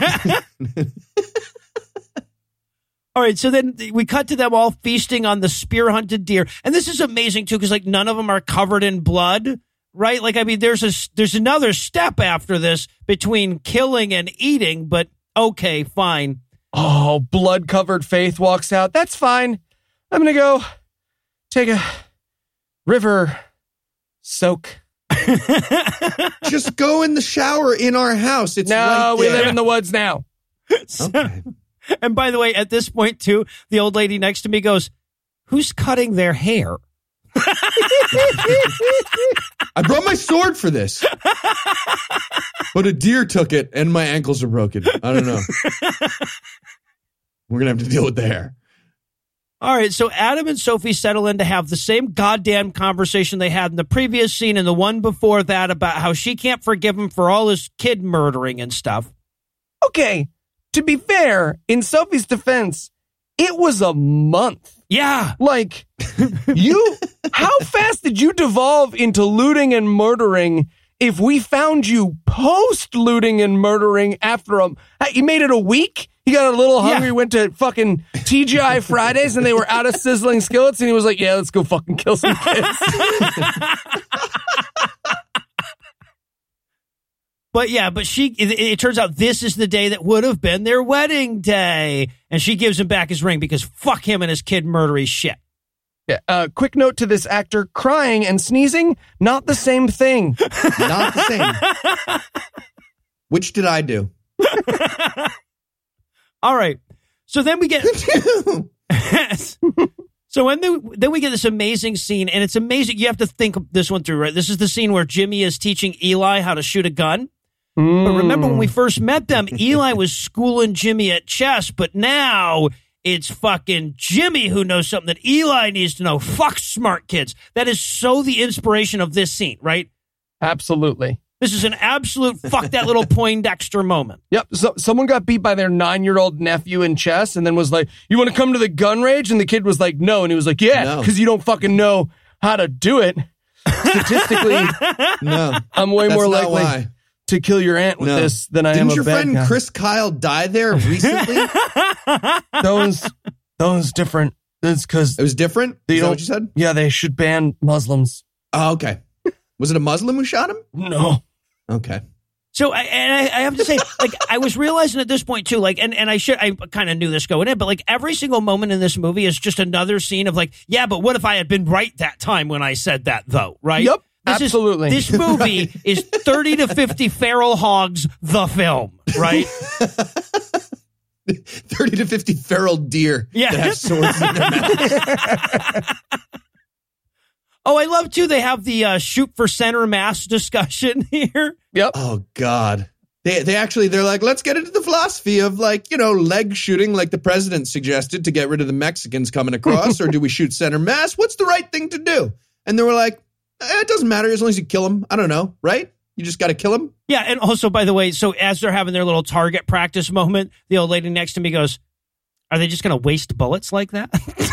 All right, so then we cut to them all feasting on the spear-hunted deer, and this is amazing too, because like none of them are covered in blood, right? Like, I mean, there's a there's another step after this between killing and eating, but okay, fine. Oh, blood-covered Faith walks out. That's fine. I'm going to go take a river soak. Just go in the shower in our house. It's No, right we there. live in the woods now. Okay. And by the way, at this point too, the old lady next to me goes, "Who's cutting their hair?" I brought my sword for this, but a deer took it, and my ankles are broken. I don't know. We're gonna have to deal with the hair. All right, so Adam and Sophie settle in to have the same goddamn conversation they had in the previous scene and the one before that about how she can't forgive him for all his kid murdering and stuff. Okay, to be fair, in Sophie's defense, it was a month. Yeah. Like, you, how fast did you devolve into looting and murdering if we found you post looting and murdering after a, you made it a week? He got a little hungry, Yeah. went to fucking T G I Fridays, and they were out of sizzling skillets, and he was like, yeah, let's go fucking kill some kids. But yeah, but she, it, it turns out this is the day that would have been their wedding day. And she gives him back his ring because fuck him and his kid murdery shit. Yeah, uh, quick note to this actor, crying and sneezing, not the same thing. Not the same. Which did I do? All right. So then we get, so when they, then we get this amazing scene, and it's amazing. You have to think this one through, right? This is the scene where Jimmy is teaching Eli how to shoot a gun. But remember when we first met them, Eli was schooling Jimmy at chess, but now it's fucking Jimmy who knows something that Eli needs to know. Fuck smart kids. That is so the inspiration of this scene, right? Absolutely. This is an absolute fuck that little Poindexter moment. Yep. So someone got beat by their nine-year-old nephew in chess and then was like, you want to come to the gun range? And the kid was like, no. And he was like, yeah, No. because you don't fucking know how to do it. Statistically, No, I'm way that's more not likely why. to kill your aunt with No. this than I Didn't am a your bad friend guy. Chris Kyle die there recently? Those, those different. That's because It was different. They Is that don't- what you said? yeah, they should ban Muslims. Oh, okay. Was it a Muslim who shot him? No. Okay. So, I, and I, I have to say, like, I was realizing at this point too, like, and, and I should, I kind of knew this going in, but like every single moment in this movie is just another scene of like, yeah, but what if I had been right that time when I said that though, right? Yep, This absolutely. Is, this movie is thirty to fifty feral hogs, the film, right? thirty to fifty feral deer Yeah. that have swords in their mouths. Oh, I love too, they have the uh, shoot for center mass discussion here. Yep. Oh, God. They they actually, they're like, let's get into the philosophy of like, you know, leg shooting like the president suggested to get rid of the Mexicans coming across, or do we shoot center mass? What's the right thing to do? And they were like, eh, it doesn't matter as long as you kill them. I don't know, right? You just got to kill them. Yeah, and also, by the way, so as they're having their little target practice moment, the old lady next to me goes, are they just going to waste bullets like that?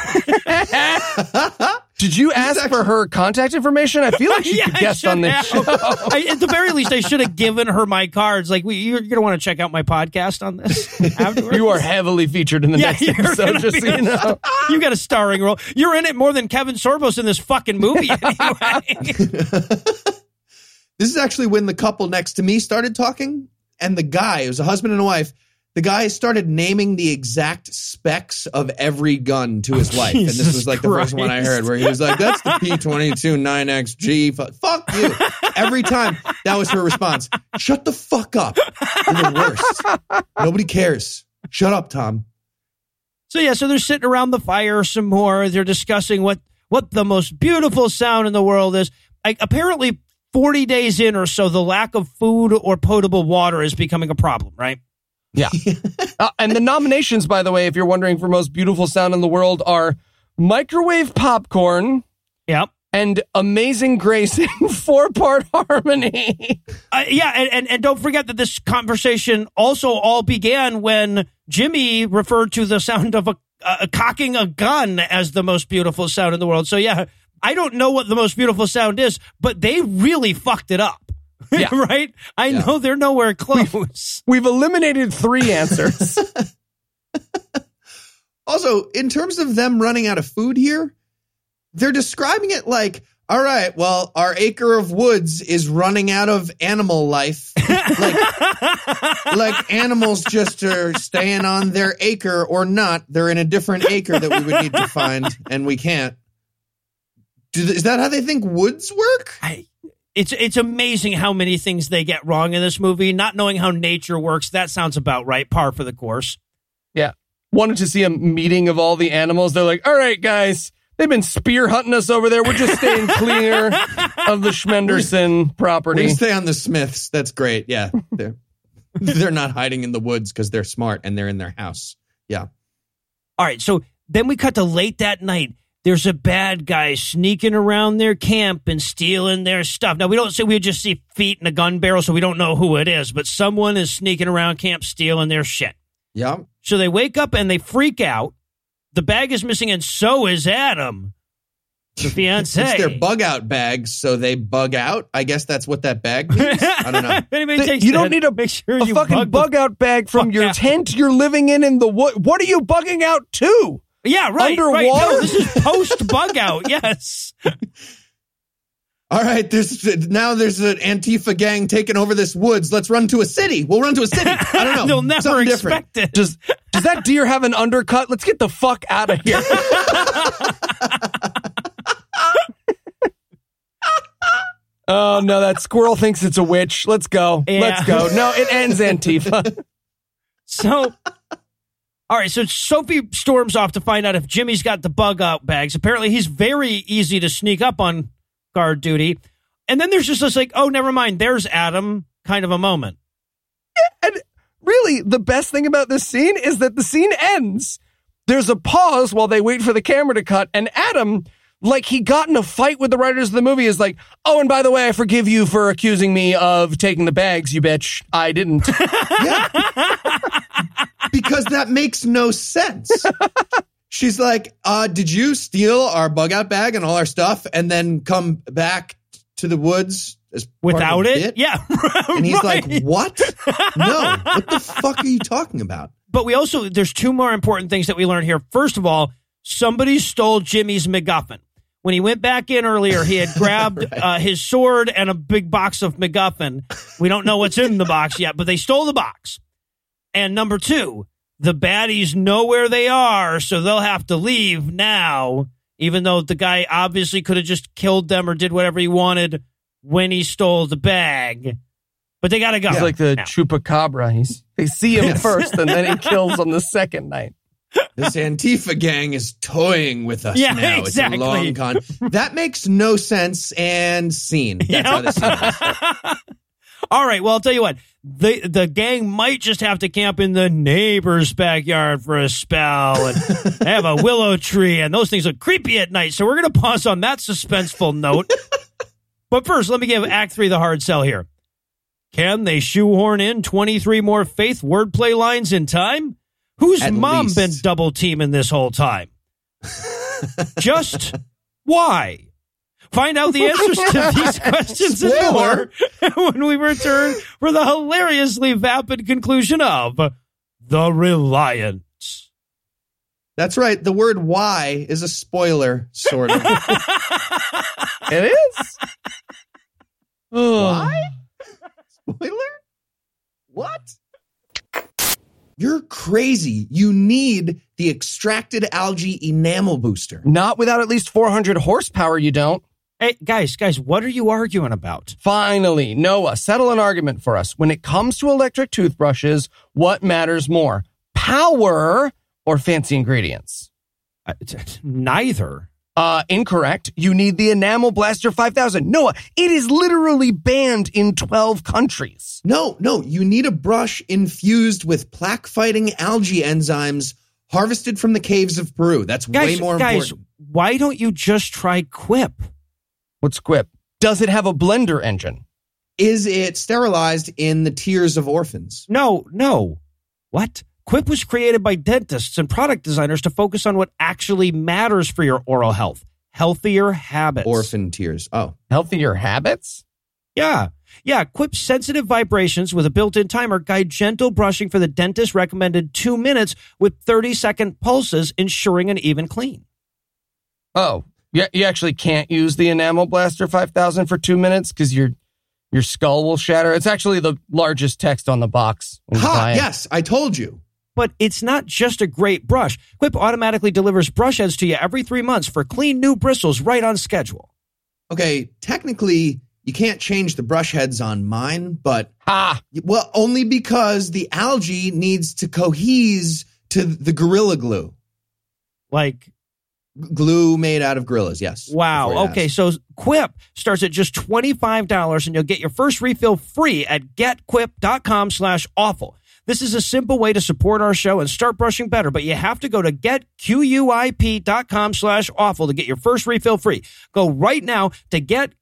Did you ask for her contact information? I feel like she Yeah, could I guest should on this have. show. I, at the very least, I should have given her my cards. Like, we, you're going to want to check out my podcast on this afterwards. You are heavily featured in the Yeah, next you're episode, gonna just be so you in- know. You got a starring role. You're in it more than Kevin Sorbo's in this fucking movie anyway. This is actually when the couple next to me started talking, and the guy, it was a husband and a wife, the guy started naming the exact specs of every gun to his wife. And this was like the first one I heard where he was like, that's the P twenty-two nine X G. Fuck, fuck you. Every time that was her response. Shut the fuck up. You're the worst. Nobody cares. Shut up, Tom. So, yeah, so they're sitting around the fire some more. They're discussing what, what the most beautiful sound in the world is. Like, apparently, forty days in or so, the lack of food or potable water is becoming a problem, right? Yeah. uh, and the nominations, by the way, if you're wondering, for most beautiful sound in the world are Microwave Popcorn. Yep. And Amazing Grace in four-part harmony. Uh, yeah, and, and, and don't forget that this conversation also all began when Jimmy referred to the sound of a, a cocking a gun as the most beautiful sound in the world. So, yeah, I don't know what the most beautiful sound is, but they really fucked it up. Yeah. Right? I yeah. know they're nowhere close. We've, we've eliminated three answers. Also, in terms of them running out of food here, they're describing it like, all right, well, our acre of woods is running out of animal life. like, like animals just are staying on their acre or not. They're in a different acre that we would need to find, and we can't. Do, is that how they think woods work? I, it's it's amazing how many things they get wrong in this movie. Not knowing how nature works, that sounds about right. Par for the course. Yeah. Wanted to see a meeting of all the animals. They're like, all right, guys. They've been spear hunting us over there. We're just staying clear of the Schmenderson property. We stay on the Smiths. That's great. Yeah. They're, they're not hiding in the woods because they're smart and they're in their house. Yeah. All right. So then we cut to late that night. There's a bad guy sneaking around their camp and stealing their stuff. Now, we don't say we just see feet in a gun barrel, so we don't know who it is, but someone is sneaking around camp stealing their shit. Yeah. So they wake up and they freak out. The bag is missing, and so is Adam, the fiance. It's their bug out bags, so they bug out. I guess that's what that bag means. I don't know. Anybody takes you don't that, need a, make sure a you fucking bug, bug out bag from your out. tent you're living in in the wood. What are you bugging out to? Yeah, right. Underwater? Right. No, this is post bug out. Yes. All right, there's now there's an Antifa gang taking over this woods. Let's run to a city. We'll run to a city. I don't know. They'll never Something expect different. it. Does does that deer have an undercut? Let's get the fuck out of here. Oh, no, that squirrel thinks it's a witch. Let's go. Yeah. Let's go. No, it ends Antifa. So, all right, so Sophie storms off to find out if Jimmy's got the bug out bags. Apparently, he's very easy to sneak up on guard duty. And then there's just this like, oh, never mind, there's Adam kind of a moment. Yeah, and really, the best thing about this scene is that the scene ends. There's a pause while they wait for the camera to cut, and Adam, like he got in a fight with the writers of the movie, is like, oh, and by the way, I forgive you for accusing me of taking the bags, you bitch. I didn't. Yeah. Because that makes no sense. She's like, uh, did you steal our bug out bag and all our stuff and then come back to the woods as without it? Bit? Yeah. And he's right. like, what? No. What the fuck are you talking about? But we also, there's two more important things that we learned here. First of all, somebody stole Jimmy's MacGuffin. When he went back in earlier, he had grabbed right. uh, his sword and a big box of MacGuffin. We don't know what's in the box yet, but they stole the box. And number two, the baddies know where they are, so they'll have to leave now, even though the guy obviously could have just killed them or did whatever he wanted when he stole the bag. But they got to go. He's like the now. Chupacabra. He's, they see him Yes. first, and then he kills on the second night. This Antifa gang is toying with us Yeah, now. exactly. It's a long con. That makes no sense. And scene. That's Yep. how this scene is. All right, well, I'll tell you what. The the gang might just have to camp in the neighbor's backyard for a spell and have a willow tree, and those things look creepy at night. So we're going to pause on that suspenseful note. But first, let me give Act three the hard sell here. Can they shoehorn in twenty-three more Faith wordplay lines in time? Whose At mom least. been double teaming this whole time? Just why? Find out the answers to these questions and more when we return for the hilariously vapid conclusion of The Reliant. That's right. The word why is a spoiler, sort of. It is. Why? Spoiler? What? You're crazy. You need the extracted algae enamel booster. Not without at least four hundred horsepower, you don't. Hey, guys, guys, what are you arguing about? Finally, Noah, settle an argument for us. When it comes to electric toothbrushes, what matters more? Power or fancy ingredients? Uh, neither. Uh, incorrect. You need the Enamel Blaster five thousand. Noah, it is literally banned in twelve countries. No, no, you need a brush infused with plaque-fighting algae enzymes harvested from the caves of Peru. That's guys, way more guys, important. Why don't you just try Quip? What's Quip? Does it have a blender engine? Is it sterilized in the tears of orphans? No, no. What? Quip was created by dentists and product designers to focus on what actually matters for your oral health. Healthier habits. Orphan tears. Oh. Healthier habits? Yeah. Yeah. Quip's sensitive vibrations with a built-in timer guide gentle brushing for the dentist recommended two minutes with thirty-second pulses, ensuring an even clean. Oh, yeah. You actually can't use the Enamel Blaster five thousand for two minutes because your your skull will shatter. It's actually the largest text on the box. when you Ha! buy it. Yes, I told you. But it's not just a great brush. Quip automatically delivers brush heads to you every three months for clean new bristles right on schedule. Okay, technically, you can't change the brush heads on mine, but Ah, well, only because the algae needs to cohese to the Gorilla Glue. Like, Glue made out of gorillas, yes. Before wow. you Okay, ask. so Quip starts at just twenty-five dollars and you'll get your first refill free at getquip.com slash awful. This is a simple way to support our show and start brushing better, but you have to go to getquip.com slash awful to get your first refill free. Go right now to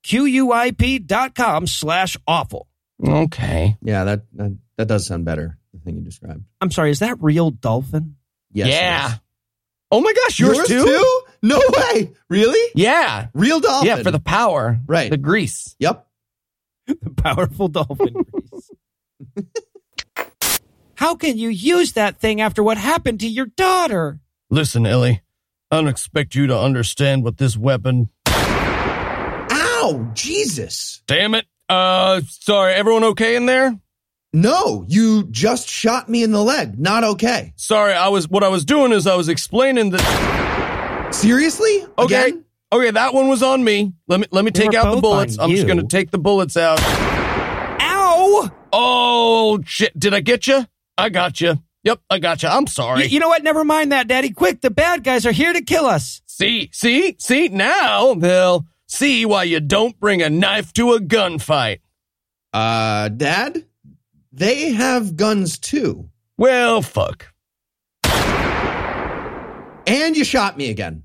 getquip.com slash awful. okay. Yeah, that, that that does sound better, the thing you described. I'm sorry, is that real dolphin? Yes. it yeah. is. Oh my gosh, yours, Yours too? too? No way. Really? Yeah. Real dolphin. Yeah, for the power. Right. The grease. Yep. The powerful dolphin grease. How can you use that thing after what happened to your daughter? Listen, Ellie, I don't expect you to understand what this weapon... Ow, Jesus. Damn it. Uh, sorry, everyone okay in there? No, you just shot me in the leg. Not okay. Sorry, I was, what I was doing is I was explaining that... Seriously? Okay. Again? Okay, that one was on me. Let me, let me They take were out the both bullets. on I'm just you. going to take the bullets out. Ow! Oh, shit. Did I get you? I got you. Yep, I got you. I'm sorry. Y- you know what? Never mind that, Daddy. Quick, the bad guys are here to kill us. See, see, see, now they'll see why you don't bring a knife to a gunfight. Uh, Dad? They have guns too. Well, fuck. And you shot me again.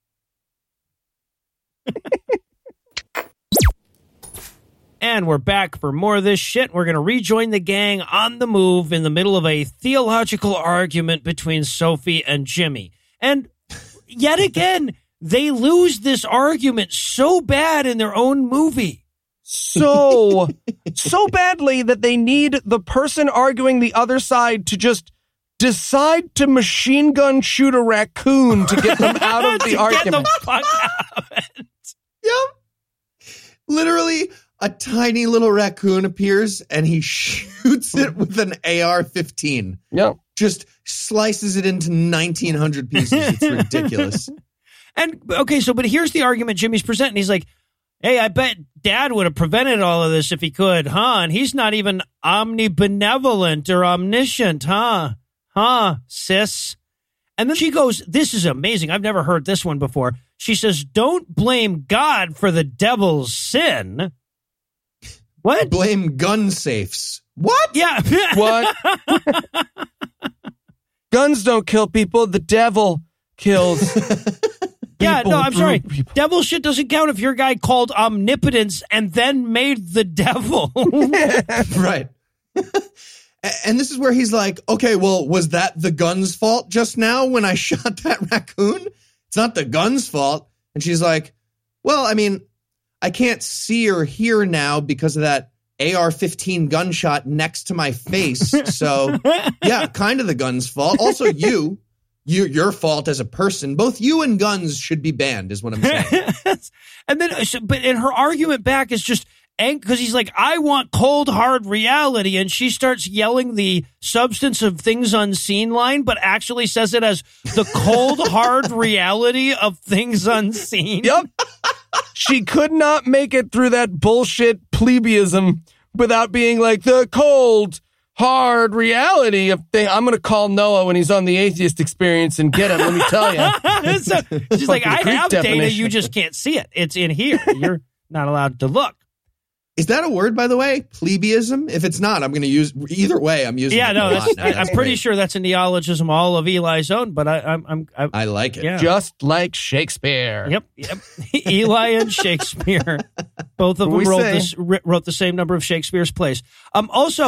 And we're back for more of this shit. We're going to rejoin the gang on the move in the middle of a theological argument between Sophie and Jimmy. And yet again, they lose this argument so bad in their own movie. So, so badly that they need the person arguing the other side to just decide to machine gun shoot a raccoon to get them out of the To argument. Get the fuck out of it. Yep. Literally, a tiny little raccoon appears and he shoots it with an A R fifteen. Yep. Just slices it into nineteen hundred pieces. It's ridiculous. And okay, so but here's the argument Jimmy's presenting. He's like, hey, I bet Dad would have prevented all of this if he could, huh? And he's not even omnibenevolent or omniscient, huh? Huh, sis? And then she goes, this is amazing. I've never heard this one before. She says, don't blame God for the devil's sin. What? Blame gun safes. What? Yeah. What? Guns don't kill people. The devil kills. Yeah, people no, I'm through sorry. people. Devil shit doesn't count if your guy called omnipotence and then made the devil. Right. And this is where he's like, okay, well, was that the gun's fault just now when I shot that raccoon? It's not the gun's fault. And she's like, well, I mean, I can't see or hear now because of that A R fifteen gunshot next to my face. So, yeah, kind of the gun's fault. Also, you, you, your fault as a person. Both you and guns should be banned, is what I'm saying. And then, but and her argument back is just because he's like, I want cold, hard reality. And she starts yelling the substance of things unseen line, but actually says it as the cold, hard reality of things unseen. Yep. She could not make it through that bullshit plebeiism without being like the cold, hard reality of thing. I'm going to call Noah when he's on the atheist experience and get him, let me tell you. So she's like, I Greek have data, definition. you just can't see it. It's in here. You're not allowed to look. Is that a word, by the way? Plebeiism? If it's not, I'm going to use either way. I'm using. Yeah, it no, a lot that's, now. I, That's I'm pretty great. sure that's a neologism all of Eli's own, but I, I'm, I'm, I, I like it. yeah. Just like Shakespeare. Yep, yep. Eli and Shakespeare, both of them We wrote say. this, wrote the same number of Shakespeare's plays. Um, also,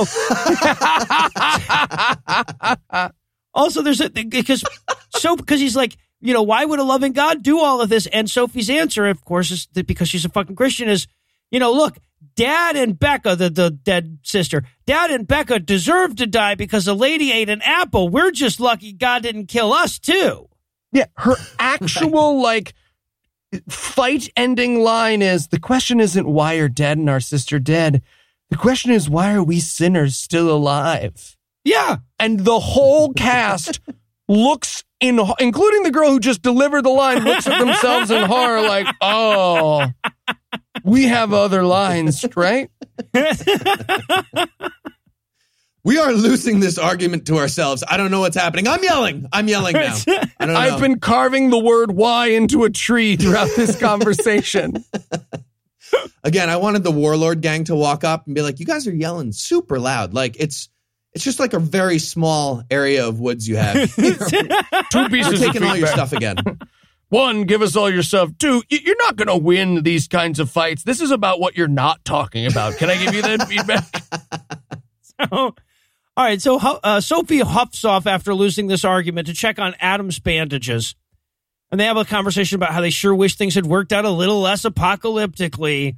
also there's a because so because he's like, you know, why would a loving God do all of this? And Sophie's answer, of course, is that because she's a fucking Christian. Is, you know, look, Dad and Becca, the the dead sister, Dad and Becca deserve to die because a lady ate an apple. We're just lucky God didn't kill us too. Yeah, her actual, like, fight-ending line is, the question isn't why are Dad and our sister dead. The question is, why are we sinners still alive? Yeah. And the whole cast looks, in, including the girl who just delivered the line, looks at themselves in horror like, oh, we have other lines, right? We are losing this argument to ourselves. I don't know what's happening. I'm yelling. I'm yelling now. I don't know. I've been carving the word why into a tree throughout this conversation. Again, I wanted the Warlord gang to walk up and be like, you guys are yelling super loud. Like, it's it's just like a very small area of woods you have. Two We're pieces of taking all your feedback. stuff again. One, give us all your stuff. Two, y- you're not going to win these kinds of fights. This is about what you're not talking about. Can I give you that feedback? So, all right, so uh, Sophie huffs off after losing this argument to check on Adam's bandages. And they have a conversation about how they sure wish things had worked out a little less apocalyptically.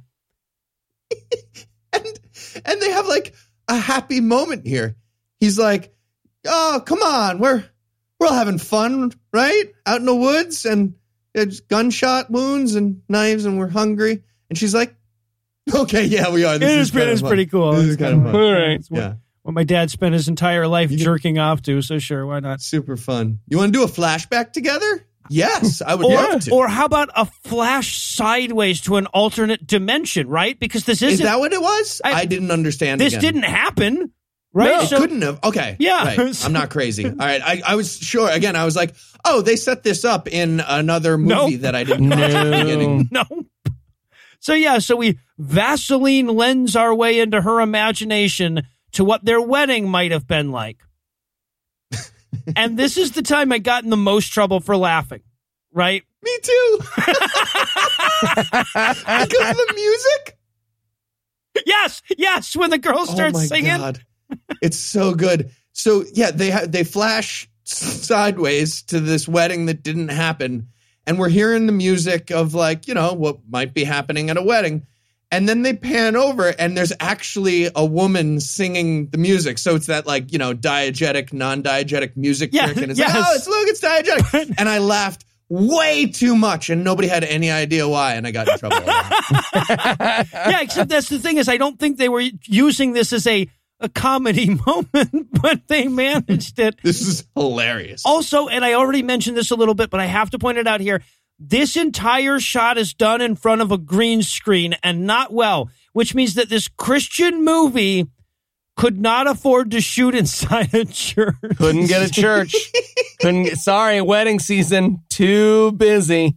and and they have like a happy moment here. He's like, oh, come on. We're we're all having fun, right? Out in the woods, and it's gunshot wounds and knives, and we're hungry. And she's like, okay, yeah, we are. This It is is pretty, kind of it's fun. pretty cool. This is It's kind of kinda fun. All right. It's what, Yeah. what my dad spent his entire life You can- jerking off to, so sure, why not? Super fun. You want to do a flashback together? Yes, I would Or, love to. or how about a flash sideways to an alternate dimension, right? Because this isn't, Is that what it was? I- I, didn't understand. this again. didn't happen, right? It So- couldn't have. Okay. Yeah. Right. I'm not crazy. All right. I, I was sure. Again, I was like, oh, they set this up in another movie Nope. that I didn't watch at the beginning. No. So, yeah, so we Vaseline lens our way into her imagination to what their wedding might have been like. And this is the time I got in the most trouble for laughing, right? Me too. Because of the music? Yes, yes, when the girl starts oh my singing. God. It's so good. So, yeah, they ha- they flash sideways to this wedding that didn't happen. And we're hearing the music of, like, you know, what might be happening at a wedding. And then they pan over and there's actually a woman singing the music. So it's that, like, you know, diegetic, non-diegetic music Yeah, trick. And it's yes. like, oh, it's look, it's diegetic. And I laughed way too much and nobody had any idea why. And I got in trouble. Yeah, except that's the thing is I don't think they were using this as a, a comedy moment, but they managed it. This is hilarious. Also, and I already mentioned this a little bit, but I have to point it out here. This entire shot is done in front of a green screen and not well, which means that this Christian movie could not afford to shoot inside a church. Couldn't get a church. Couldn't get, sorry, wedding season. Too busy.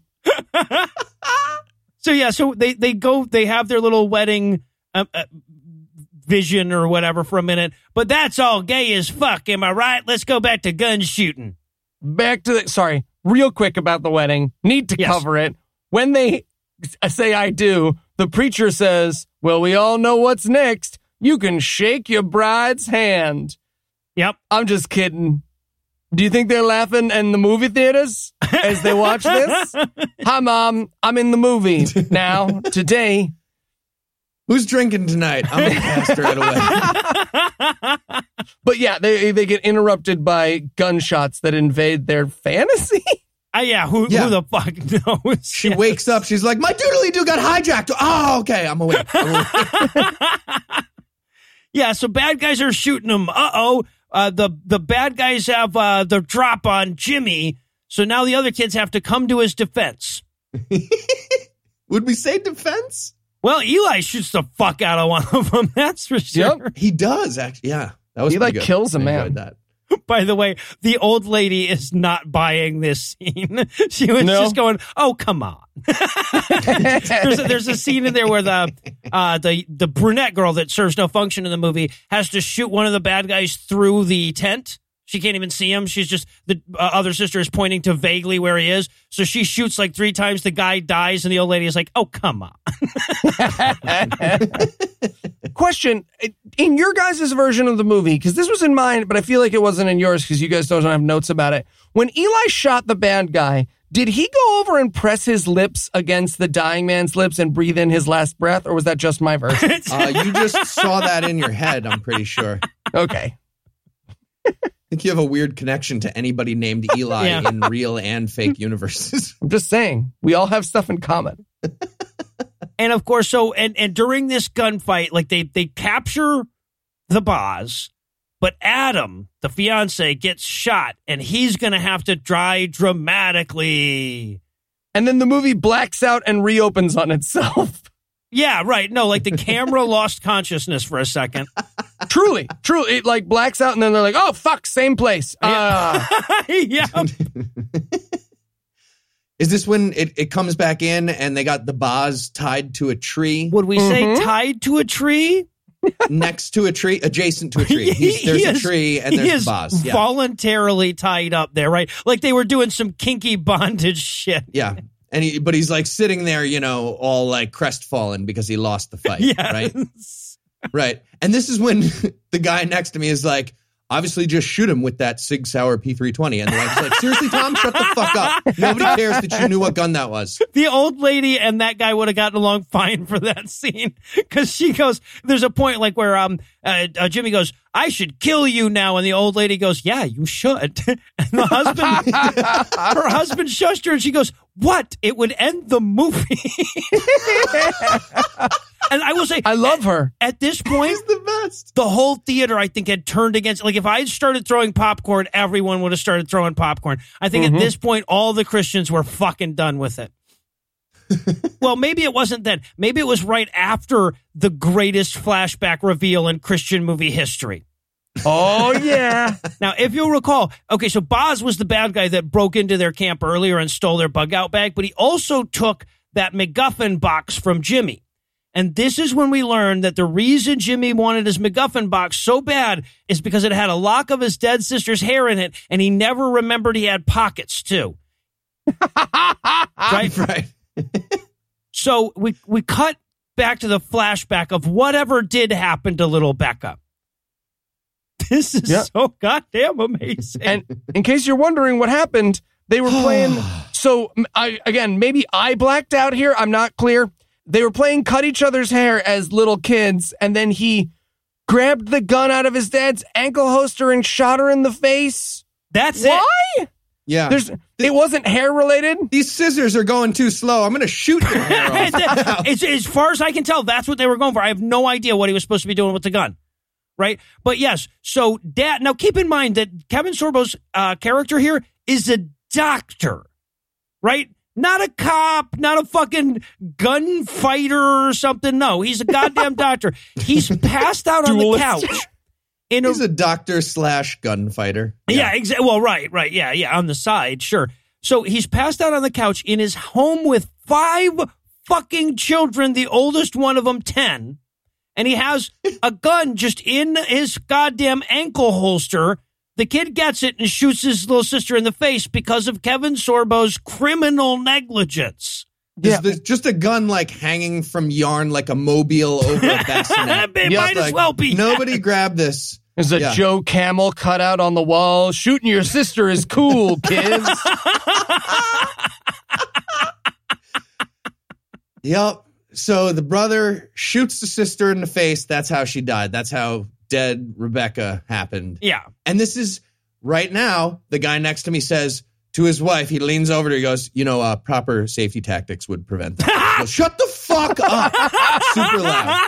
So, yeah, so they, they go, they have their little wedding uh, uh, vision or whatever for a minute, but that's all gay as fuck. Am I right? Let's go back to gun shooting. Back to the, sorry, real quick about the wedding. Need to Yes. cover it. When they say I do, the preacher says, well, we all know what's next. You can shake your bride's hand. Yep. I'm just kidding. Do you think they're laughing in the movie theaters as they watch this? Hi, Mom. I'm in the movie now, today. Who's drinking tonight? I'm a pastor at a wedding. But yeah, they they get interrupted by gunshots that invade their fantasy. Uh, yeah, who, Yeah. who the fuck knows? She Yes. wakes up. She's like, my doodly-doo got hijacked. Oh, okay. I'm awake. I'm awake. Yeah, so bad guys are shooting him. Uh-oh. Uh, the, the bad guys have uh, the drop on Jimmy, so now the other kids have to come to his defense. Would we say defense? Well, Eli shoots the fuck out of one of them, that's for sure. Yep. He does, actually. Yeah. That was He, pretty like, good. kills a I man. enjoyed That. By the way, the old lady is not buying this scene. She was No? just going, "Oh, come on." there's, a, there's a scene in there where the uh, the the brunette girl that serves no function in the movie has to shoot one of the bad guys through the tent. She can't even see him. She's just the uh, other sister is pointing to vaguely where he is. So she shoots like three times. The guy dies, and the old lady is like, "Oh, come on." Question, in your guys' version of the movie, because this was in mine, but I feel like it wasn't in yours because you guys don't have notes about it. When Eli shot the bad guy, did he go over and press his lips against the dying man's lips and breathe in his last breath, or was that just my version? Uh, you just saw that in your head, I'm pretty sure. Okay. I think you have a weird connection to anybody named Eli Yeah. in real and fake universes. I'm just saying, we all have stuff in common. And of course, so and, and during this gunfight, like they they capture the boss, but Adam, the fiance, gets shot, and he's gonna have to die dramatically. And then the movie blacks out and reopens on itself. Yeah, right. No, like the camera lost consciousness for a second. Truly, truly, it like blacks out, and then they're like, "Oh fuck, same place." Uh, Yeah. Is this when it, it comes back in and they got the Boz tied to a tree? Would we say tied to a tree? Next to a tree? Adjacent to a tree. He's, He there's a is- tree and he there's is the Boz. Yeah. voluntarily tied up there, right? Like they were doing some kinky bondage shit. yeah. And he, but he's like sitting there, you know, all like crestfallen because he lost the fight. Yes. Right. Right. And this is when the guy next to me is like, obviously just shoot him with that Sig Sauer P three twenty. And the wife's like, seriously, Tom, shut the fuck up. Nobody cares that you knew what gun that was. The old lady and that guy would have gotten along fine for that scene because she goes, there's a point like where um uh, uh, Jimmy goes, I should kill you now. And the old lady goes, yeah, you should. And the husband, her husband shushed her and she goes, what? It would end the movie. And I will say, I love her. at this point, He's the best. the whole theater, I think, had turned against. Like, if I had started throwing popcorn, everyone would have started throwing popcorn. I think Mm-hmm. at this point, all the Christians were fucking done with it. Well, maybe it wasn't then. Maybe it was right after the greatest flashback reveal in Christian movie history. Oh yeah. Now, if you'll recall, okay, so Boz was the bad guy that broke into their camp earlier and stole their bug out bag, but he also took that MacGuffin box from Jimmy. And this is when we learned that the reason Jimmy wanted his MacGuffin box so bad is because it had a lock of his dead sister's hair in it, and he never remembered he had pockets, too. Right? Right. So we, we cut back to the flashback of whatever did happen to little Becca. This is Yeah. so goddamn amazing. And in case you're wondering what happened, they were playing. So I, again, maybe I blacked out here. I'm not clear. They were playing cut each other's hair as little kids, and then he grabbed the gun out of his dad's ankle holster and shot her in the face. That's Why? it. Yeah. There's. It wasn't hair related. These scissors are going too slow. I'm going to shoot your hair off. It's, as far as I can tell, that's what they were going for. I have no idea what he was supposed to be doing with the gun. Right? But yes, so dad, now keep in mind that Kevin Sorbo's uh, character here is a doctor, right? Not a cop, not a fucking gunfighter or something. No, he's a goddamn doctor. He's passed out on the Duelist. couch. In a, He's a doctor slash gunfighter. yeah, exactly. Well, right, right. Yeah, yeah, on the side, sure. So he's passed out on the couch in his home with five fucking children, the oldest one of them ten. And he has a gun just in his goddamn ankle holster. The kid gets it and shoots his little sister in the face because of Kevin Sorbo's criminal negligence. There's, Yeah. there's just a gun like hanging from yarn like a mobile over a bassinet. It Yeah, might as like, well be. Nobody grab this. There's a Yeah. Joe Camel cut out on the wall. Shooting your sister is cool, kids. Yep. So the brother shoots the sister in the face. That's how she died. That's how dead Rebecca happened. Yeah. And this is right now, the guy next to me says, to his wife, he leans over to her, he goes, you know, uh, proper safety tactics would prevent that. He goes, shut the fuck up. Super loud.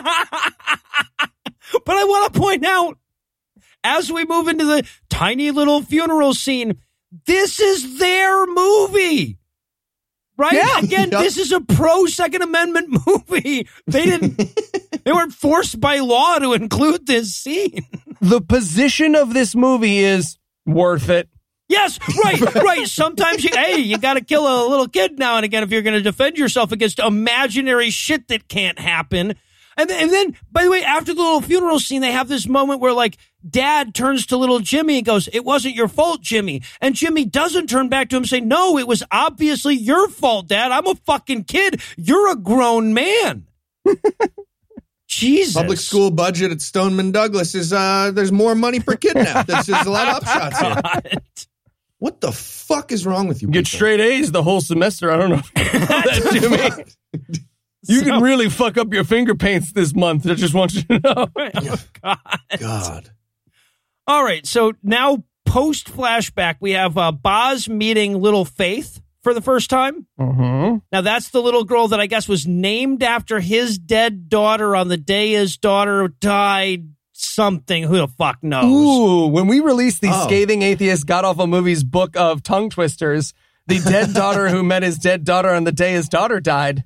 But I want to point out, as we move into the tiny little funeral scene, this is their movie. Right? Yeah. Again, Yep. this is a pro Second Amendment movie. They didn't, they weren't forced by law to include this scene. The position of this movie is worth it. Yes, right, right. Sometimes you, hey, you got to kill a little kid now and again if you're going to defend yourself against imaginary shit that can't happen. And then, and then, by the way, after the little funeral scene, they have this moment where, like, Dad turns to little Jimmy and goes, it wasn't your fault, Jimmy. And Jimmy doesn't turn back to him and say, no, it was obviously your fault, Dad. I'm a fucking kid. You're a grown man. Jesus. Public school budget at Stoneman Douglas is, uh, there's more money per kid now. There's, there's a lot of upshots here. God. What the fuck is wrong with you? Get people? straight A's the whole semester. I don't know if you know that, Jimmy. You can really fuck up your finger paints this month. I just want you to know. Oh, God. God. All right, so now post flashback, we have uh, Boz meeting little Faith for the first time. Mm-hmm. Now that's the little girl that I guess was named after his dead daughter on the day his daughter died. Something, who the fuck knows? Ooh, when we released the Oh. Scathing Atheist God Awful Movies book of tongue twisters, the dead daughter who met his dead daughter on the day his daughter died.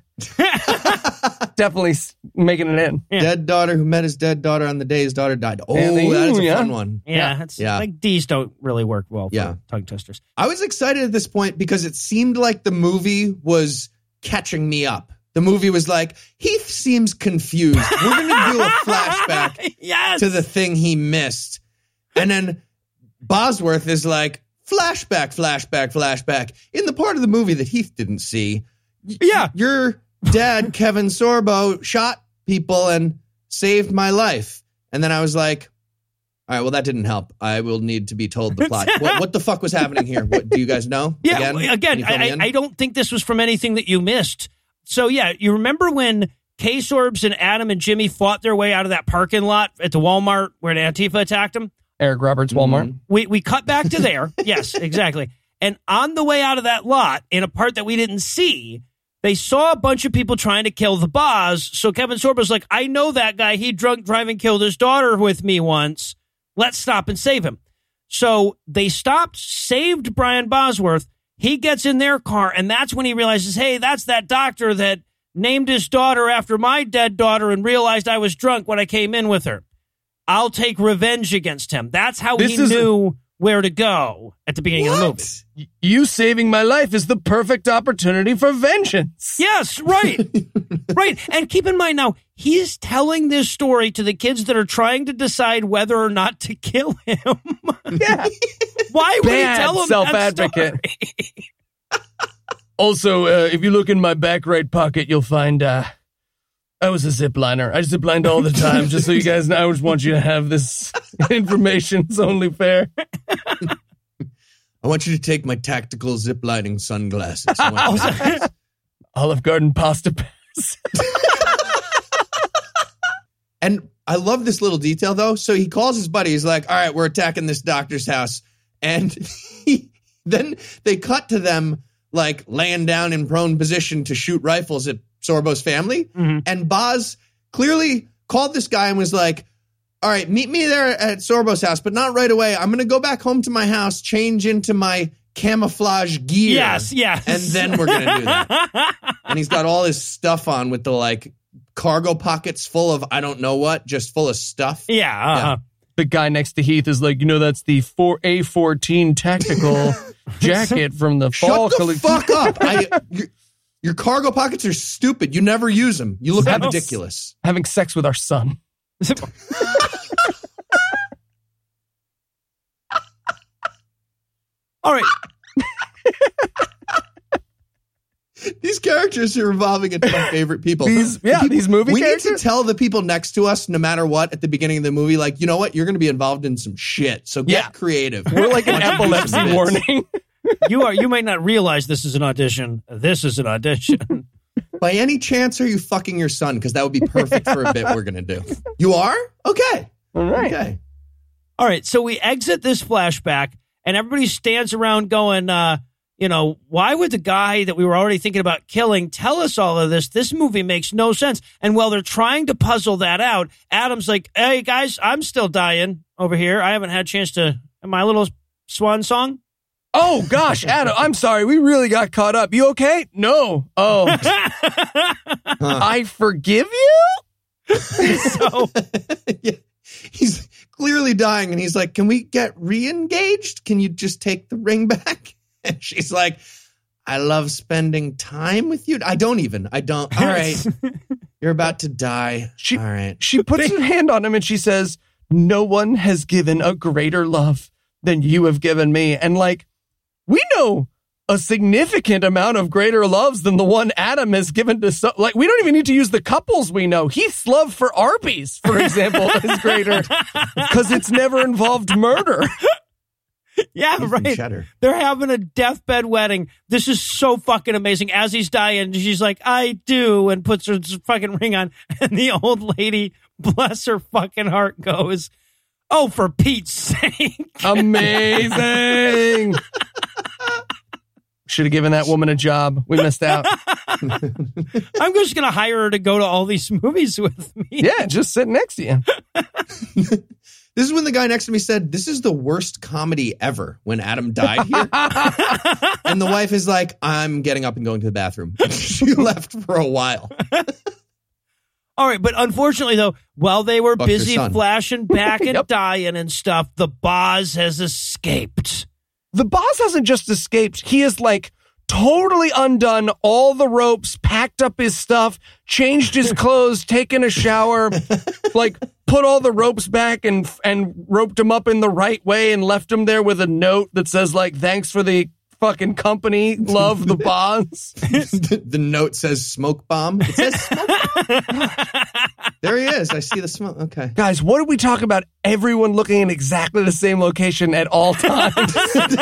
Definitely s- making it in. Yeah. Dead daughter who met his dead daughter on the day his daughter died. Oh, Yeah, they- that is a yeah. fun one. Yeah, it's Yeah. like D's don't really work well for Yeah. tongue twisters. I was excited at this point because it seemed like the movie was catching me up. The movie was like, Heath seems confused. We're going to do a flashback Yes. to the thing he missed. And then Bosworth is like, flashback, flashback, flashback. In the part of the movie that Heath didn't see, y- Yeah. your dad, Kevin Sorbo, shot people and saved my life. And then I was like, all right, well, that didn't help. I will need to be told the plot. what, what the fuck was happening here? What, do you guys know? Yeah, Again, again, Can you fill me I, in? I don't think this was from anything that you missed. So, yeah, you remember when K-Sorbs and Adam and Jimmy fought their way out of that parking lot at the Walmart where Antifa attacked them? Eric Roberts, Walmart. Mhm. We we cut back to there. Yes, exactly. And on the way out of that lot, in a part that we didn't see, they saw a bunch of people trying to kill the Boz. So Kevin Sorbo's like, I know that guy. He drunk drive and killed his daughter with me once. Let's stop and save him. So they stopped, saved Brian Bosworth. He gets in their car, and that's when he realizes, hey, that's that doctor that named his daughter after my dead daughter and realized I was drunk when I came in with her. I'll take revenge against him. That's how This he is a- knew where to go at the beginning of the movie. What? You saving my life is the perfect opportunity for vengeance. Yes, right. Right. And keep in mind now, he's telling this story to the kids that are trying to decide whether or not to kill him. Yeah. Why would Bad he tell them self-advocate. that story? Also, uh, if you look in my back right pocket, you'll find uh, I was a zipliner. I ziplined all the time, just so you guys know. I just want you to have this information. It's only fair. I want you to take my tactical ziplining sunglasses. I want you to- Olive Garden pasta pass. And I love this little detail, though. So he calls his buddy. He's like, all right, we're attacking this doctor's house. And he, then they cut to them, like, laying down in prone position to shoot rifles at Sorbo's family. Mm-hmm. And Boz clearly called this guy and was like, all right, meet me there at Sorbo's house, but not right away. I'm going to go back home to my house, change into my camouflage gear. Yes, yes. And then we're going to do that. And he's got all his stuff on with the, like, cargo pockets full of I don't know what, just full of stuff. Yeah. Uh-huh. The guy next to Heath is like, you know, that's the four A fourteen tactical jacket from the fall Shut the collection. fuck up. I, your, your cargo pockets are stupid. You never use them. You look That's- ridiculous. Having sex with our son. All right. These characters are evolving into my favorite people. These- yeah, People- these movie we characters? need to tell the people next to us, no matter what, at the beginning of the movie, like, you know what? You're going to be involved in some shit. So get Yeah. creative. We're like an I want you to do some epilepsy bits. warning. You are you might not realize this is an audition. This is an audition. By any chance, are you fucking your son? Because that would be perfect for a bit we're going to do. You are? Okay. All right. Okay. All right, so we exit this flashback, and everybody stands around going, uh, you know, why would the guy that we were already thinking about killing tell us all of this? This movie makes no sense. And while they're trying to puzzle that out, Adam's like, hey, guys, I'm still dying over here. I haven't had a chance to my little swan song. Oh, gosh, Adam, I'm sorry. We really got caught up. You okay? No. Oh. I forgive you? So yeah. He's clearly dying, and he's like, can we get re-engaged? Can you just take the ring back? And she's like, I love spending time with you. I don't even. I don't. All right. You're about to die. She, All right. She puts her hand on him and she says, no one has given a greater love than you have given me. And like, we know a significant amount of greater loves than the one Adam has given to, so, like, we don't even need to use the couples we know. Heath's love for Arby's, for example, is greater because it's never involved murder. Yeah, Ethan right. Cheddar. They're having a deathbed wedding. This is so fucking amazing. As he's dying, she's like, I do, and puts her fucking ring on. And the old lady, bless her fucking heart, goes, oh, for Pete's sake. Amazing. Should have given that woman a job. We missed out. I'm just going to hire her to go to all these movies with me. Yeah, just sit next to you. This is when the guy next to me said, this is the worst comedy ever when Adam died here. And the wife is like, I'm getting up and going to the bathroom. She left for a while. All right, but unfortunately, though, while they were Fuck your busy son. flashing back and Yep. dying and stuff, the Boz has escaped. The boss hasn't just escaped. He is like totally undone all the ropes, packed up his stuff, changed his clothes, taken a shower, like put all the ropes back and and roped him up in the right way and left him there with a note that says like, thanks for the fucking company. Love the boss. the, the note says smoke bomb. It says smoke bomb. There he is. I see the smoke. Okay. Guys, what did we talk about? Everyone looking in exactly the same location at all times.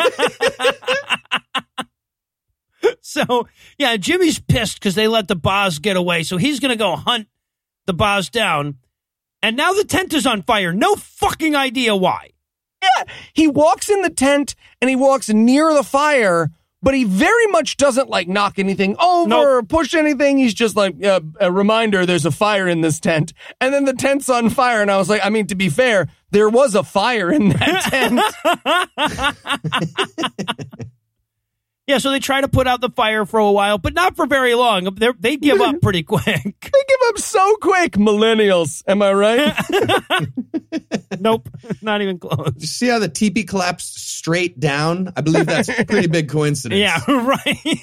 So, yeah, Jimmy's pissed because they let the Boz get away. So he's going to go hunt the Boz down. And now the tent is on fire. No fucking idea why. Yeah, he walks in the tent and he walks near the fire, but he very much doesn't like knock anything over Nope. or push anything. He's just like, uh, a reminder, there's a fire in this tent. And then the tent's on fire. And I was like, I mean, to be fair, there was a fire in that tent. Yeah, so they try to put out the fire for a while, but not for very long. They're, they give up pretty quick. They give up so quick. Millennials. Am I right? Nope, not even close. Did you see how the teepee collapsed straight down? I believe that's a pretty big coincidence. Yeah, right.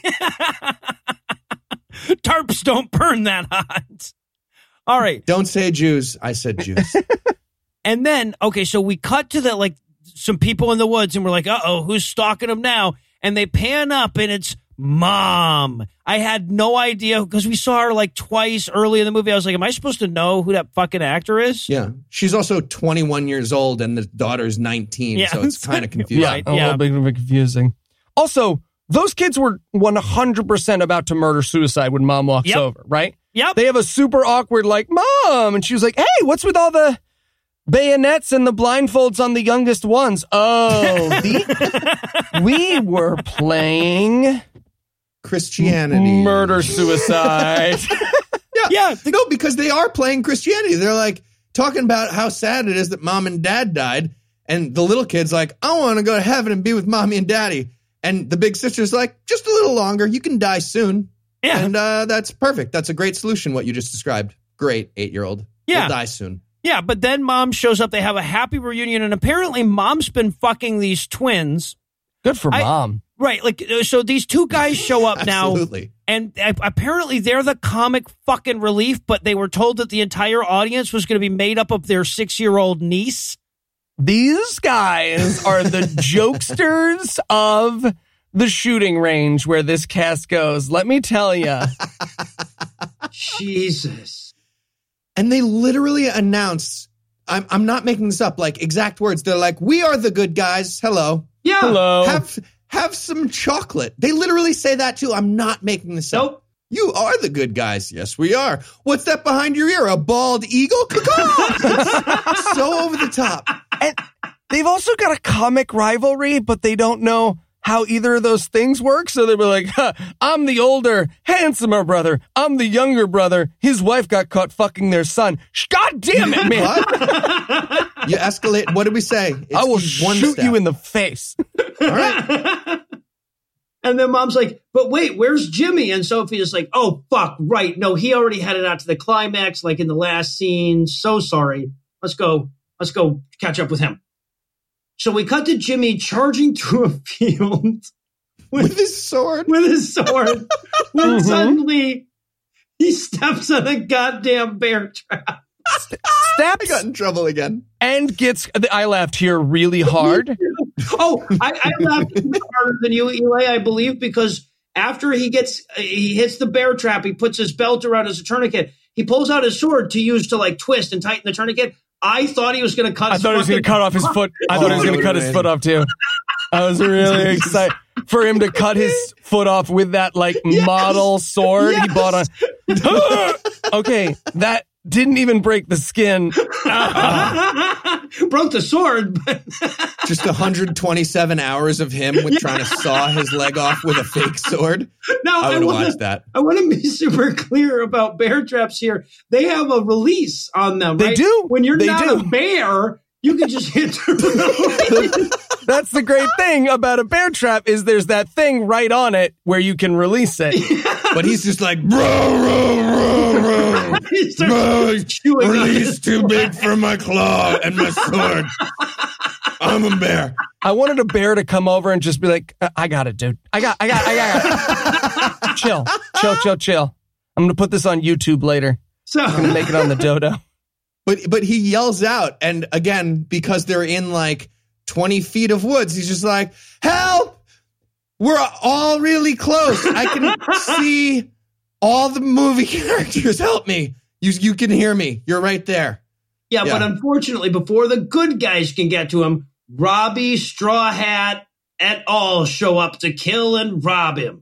Tarps don't burn that hot. All right. Don't say Jews. I said Jews. And then, okay, so we cut to the, like, some people in the woods, and we're like, uh-oh, who's stalking them now? And they pan up, and it's Mom. I had no idea, because we saw her, like, twice early in the movie. I was like, am I supposed to know who that fucking actor is? Yeah. She's also twenty-one years old, and the daughter's nineteen, Yeah. so it's kind of confusing. Right. A Yeah. little bit, a bit confusing. Also, those kids were one hundred percent about to murder suicide when Mom walks Yep. over, right? Yep. They have a super awkward, like, Mom! And she was like, hey, what's with all the bayonets and the blindfolds on the youngest ones? Oh, the, we were playing Christianity. murder suicide. Yeah. Yeah. No, because they are playing Christianity. They're like talking about how sad it is that mom and dad died. And the little kid's like, I want to go to heaven and be with mommy and daddy. And the big sister's like, just a little longer. You can die soon. Yeah. And uh, that's perfect. That's a great solution, what you just described. Great, eight-year-old. Yeah. You'll die soon. Yeah, but then Mom shows up. They have a happy reunion, and apparently Mom's been fucking these twins. Good for I- Mom. Right, like, uh, so these two guys show up now, Absolutely. and uh, apparently they're the comic fucking relief, but they were told that the entire audience was going to be made up of their six-year-old niece. These guys are the jokesters of the shooting range where this cast goes. Let me tell you. Jesus. And they literally announce, I'm, I'm not making this up, like exact words. They're like, we are the good guys. Hello. Yeah. Hello. Have have some chocolate. They literally say that too. I'm not making this up. Nope. You are the good guys. Yes, we are. What's that behind your ear? A bald eagle? Caw-caw! So over the top. And they've also got a comic rivalry, but they don't know how either of those things work. So they'd be like, huh, I'm the older, handsomer brother. I'm the younger brother. His wife got caught fucking their son. God damn it, man. What? You escalate. What did we say? It's I will one shoot step. you in the face. All right. And then mom's like, but wait, where's Jimmy? And Sophie is like, oh, fuck, right. No, he already headed out to the climax, like in the last scene. So sorry. Let's go. Let's go catch up with him. So we cut to Jimmy charging through a field with, With his sword. with his sword. When Mhm. suddenly he steps on a goddamn bear trap. I got Steps in trouble again. and gets, I laughed here really hard. Oh, I, I laughed harder than you, Eli, I believe, because after he gets, he hits the bear trap, he puts his belt around as a tourniquet. He pulls out his sword to use to like twist and tighten the tourniquet. I thought he was going to cut. I his thought he was going to cut off his foot. I thought he was going to cut his foot off too. I was really excited for him to cut his foot off with that like Yes. model sword he Yes. bought on. Okay, that didn't even break the skin. Broke the sword, but Just one hundred twenty-seven hours of him with trying to saw his leg off with a fake sword. now I I, would have want watched to. that. I want to be super clear about bear traps here. They have a release on them. They right? do. When you're They not do. a bear, you can just hit the release. That's the great thing about a bear trap is there's that thing right on it where you can release it. But he's just like, bro, bro, bro, bro. He starts Bro, chewing on release his too big for my claw and my sword. I'm a bear. I wanted a bear to come over and just be like, "I- I got it, dude. I got, I got, I got it. Chill, chill, chill, chill. I'm going to put this on YouTube later. So I'm going to make it on the dodo. But but he yells out, and again, because they're in like twenty feet of woods, he's just like, help! We're all really close. I can see all the movie characters. Help me. You you can hear me. You're right there. Yeah, Yeah. but unfortunately, before the good guys can get to him, Robbie, Straw Hat, et al. Show up to kill and rob him.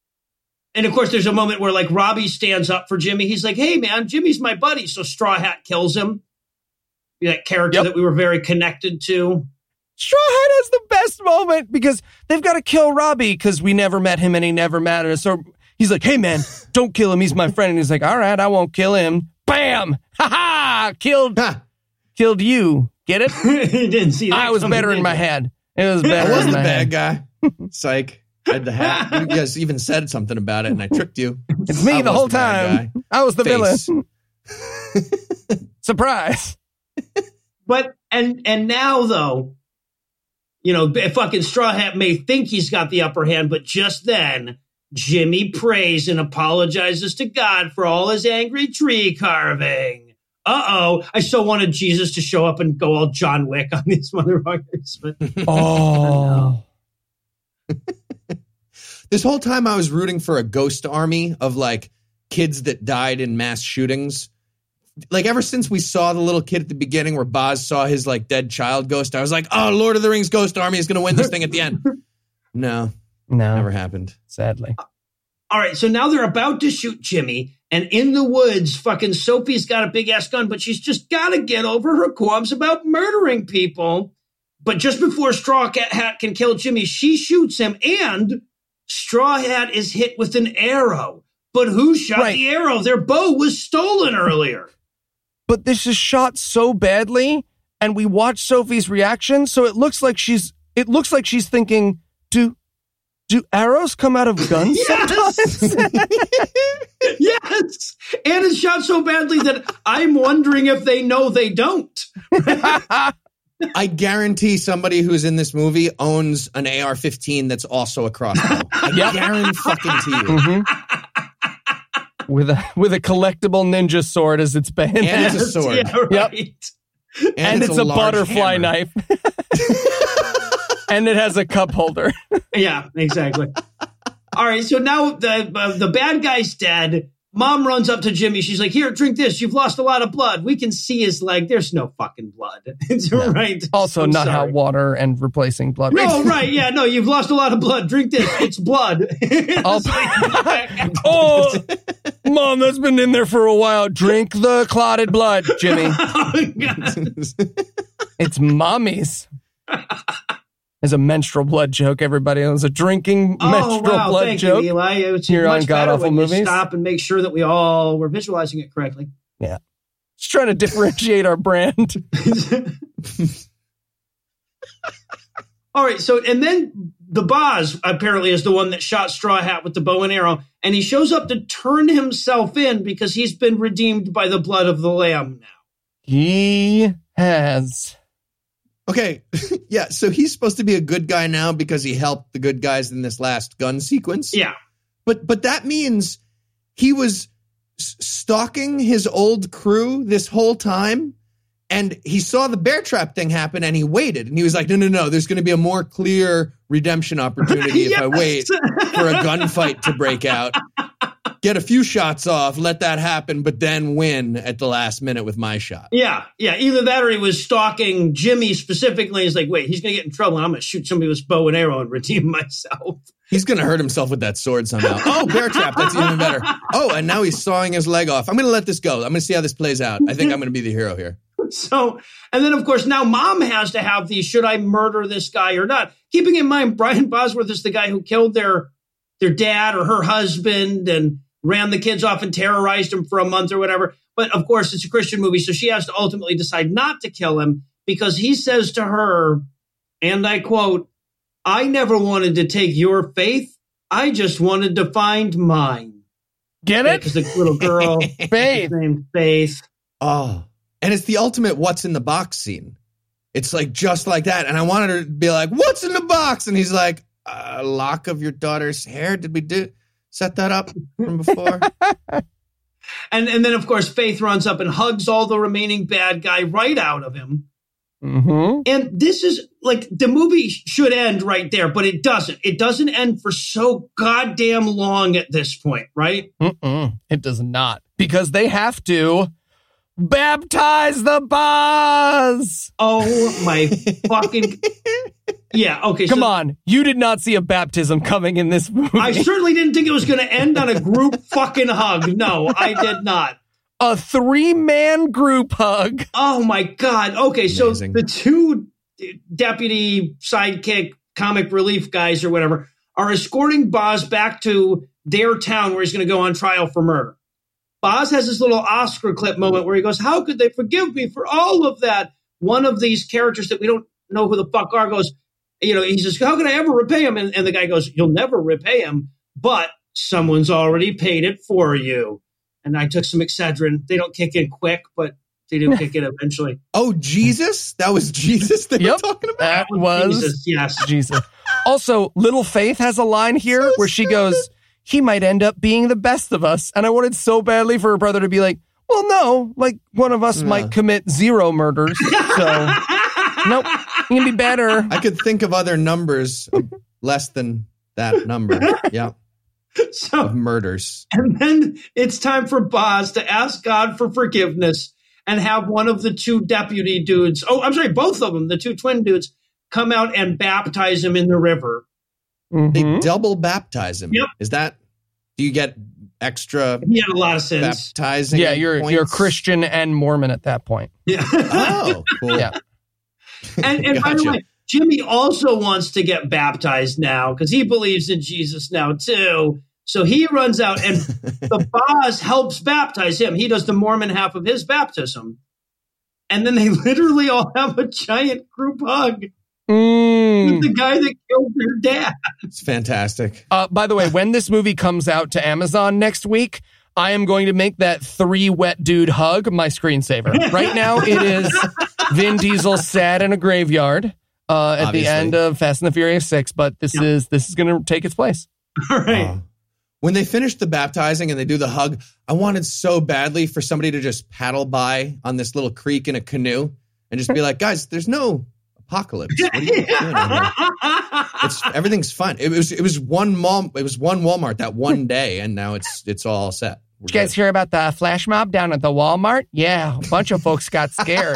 And of course, there's a moment where like Robbie stands up for Jimmy. He's like, hey, man, Jimmy's my buddy. So Straw Hat kills him. That character Yep. that we were very connected to. Straw Hat has the best moment because they've got to kill Robbie because we never met him and he never mattered. So he's like, hey, man, don't kill him. He's my friend. And he's like, all right, I won't kill him. Bam! Ha ha! Killed, Huh. killed you. Get it? He didn't see that. I was coming, better in did my you? head. It was I better in wasn't my a bad head. guy. Psych. I had the hat. You guys even said something about it, and I tricked you. It's me I the was whole the bad time. guy. I was the Face. villain. Surprise. But and and now though, you know, b- fucking Straw Hat may think he's got the upper hand, but just then Jimmy prays and apologizes to God for all his angry tree carving. Uh oh! I so wanted Jesus to show up and go all John Wick on these motherfuckers, but Oh. This whole time I was rooting for a ghost army of like kids that died in mass shootings. Like ever since we saw the little kid at the beginning where Boz saw his like dead child ghost, I was like, oh, Lord of the Rings ghost army is going to win this thing at the end. No, No, never happened. sadly. all right. So now they're about to shoot Jimmy, and in the woods, fucking Sophie's got a big ass gun, but she's just got to get over her qualms about murdering people. But just before Straw Hat can kill Jimmy, she shoots him, and Straw Hat is hit with an arrow. But who shot Right. the arrow? Their bow was stolen earlier. But this is shot so badly, and we watch Sophie's reaction, so it looks like she's it looks like she's thinking, do do arrows come out of guns sometimes? Yes. And it's shot so badly that I'm wondering if they know they don't. I guarantee somebody who's in this movie owns an A R fifteen that's also a crossbow. I Yep. guarantee fucking to you. Mhm. With a with a collectible ninja sword as its bayonet. And it's a sword. Yeah, right. And, And it's, a, large butterfly hammer. knife. And it has a cup holder. Yeah, exactly. All right, so now the uh, the bad guy's dead. Mom runs up to Jimmy. She's like, "Here, drink this. You've lost a lot of blood. We can see his leg. There's no fucking blood." It's right. Also, I'm not sorry. hot water and replacing blood. No, right? Yeah, no. You've lost a lot of blood. Drink this. It's blood. I'll- Oh, Mom, that's been in there for a while. Drink the clotted blood, Jimmy. Oh, God. It's mommy's. As a menstrual blood joke, everybody. It was a drinking Oh, menstrual wow. blood Thank joke. you, Eli. It was Here on much God better Awful when you Movies. stop and make sure that we all were visualizing it correctly. Yeah. Just trying to differentiate our brand. All right. So, and then the Boz apparently is the one that shot Straw Hat with the bow and arrow. And he shows up to turn himself in because he's been redeemed by the blood of the Lamb now. He has. Okay, yeah, so he's supposed to be a good guy now because he helped the good guys in this last gun sequence. Yeah. But but that means he was s- stalking his old crew this whole time, and he saw the bear trap thing happen, and he waited, and he was like, no, no, no, there's going to be a more clear redemption opportunity if I wait for a gunfight to break out. Get a few shots off, let that happen, but then win at the last minute with my shot. Yeah, yeah. Either that or he was stalking Jimmy specifically. He's like, wait, he's going to get in trouble. And I'm going to shoot somebody with bow and arrow and redeem myself. He's going to hurt himself with that sword somehow. Oh, bear trap. That's even better. Oh, and now he's sawing his leg off. I'm going to let this go. I'm going to see how this plays out. I think I'm going to be the hero here. So, and then of course, now mom has to have the, should I murder this guy or not? Keeping in mind, Brian Bosworth is the guy who killed their, their dad or her husband and ran the kids off and terrorized them for a month or whatever. But of course, it's a Christian movie, so she has to ultimately decide not to kill him because he says to her, and I quote, I never wanted to take your faith. I just wanted to find mine. Get it? Because the little girl Faith. is named Faith. Oh, and it's the ultimate what's in the box scene. It's like just like that. And I wanted her to be like, what's in the box? And he's like, a lock of your daughter's hair. Did we do set that up from before? And and then, of course, Faith runs up and hugs all the remaining bad guy right out of him. Mm-hmm. And this is like the movie should end right there, but it doesn't. It doesn't end for so goddamn long at this point, right? Mm-mm. It does not. Because they have to baptize the Boz. Oh, my fucking... Yeah, okay. Come so on. You did not see a baptism coming in this movie. I certainly didn't think it was going to end on a group fucking hug. No, I did not. A three-man group hug. Oh, my God. Okay, Amazing. so the two deputy sidekick comic relief guys or whatever are escorting Boz back to their town where he's going to go on trial for murder. Boz has this little Oscar clip moment where he goes, how could they forgive me for all of that? One of these characters that we don't know who the fuck are goes, you know, he says, how can I ever repay him? And, and the guy goes, you'll never repay him, but someone's already paid it for you. And I took some Excedrin. They don't kick in quick, but they do kick in eventually. Oh, Jesus? That was Jesus they Yep. were talking about? That was Jesus, yes. Jesus. Also, Little Faith has a line here So where she sad. goes, he might end up being the best of us. And I wanted so badly for her brother to be like, well, no, like one of us Yeah. might commit zero murders. So, nope, you can be better. I could think of other numbers of less than that number. Yeah, So, of murders. and then it's time for Boz to ask God for forgiveness and have one of the two deputy dudes, oh, I'm sorry, both of them, the two twin dudes, come out and baptize him in the river. They Mhm. double baptize him. Yep. Is that, do you get extra He had a lot of sins. baptizing? Yeah, you're points? you're Christian and Mormon at that point. Yeah. Oh, cool. Yeah. And, and by the Gotcha. way, Jimmy also wants to get baptized now because he believes in Jesus now too. So he runs out and the Boz helps baptize him. He does the Mormon half of his baptism. And then they literally all have a giant group hug Mm. with the guy that killed their dad. It's fantastic. Uh, by the way, when this movie comes out to Amazon next week, I am going to make that three wet dude hug my screensaver. Right now, it is Vin Diesel sad in a graveyard uh, at Obviously. the end of Fast and the Furious six, but this Yeah. is this is going to take its place. All right. Uh, when they finish the baptizing and they do the hug, I wanted so badly for somebody to just paddle by on this little creek in a canoe and just be like, guys, there's no apocalypse. What are you doing in here? It's everything's fine. It was it was one mall. It was one Walmart that one day, and now it's it's all set. We're Did you guys good. hear about the flash mob down at the Walmart? Yeah, a bunch of folks got scared.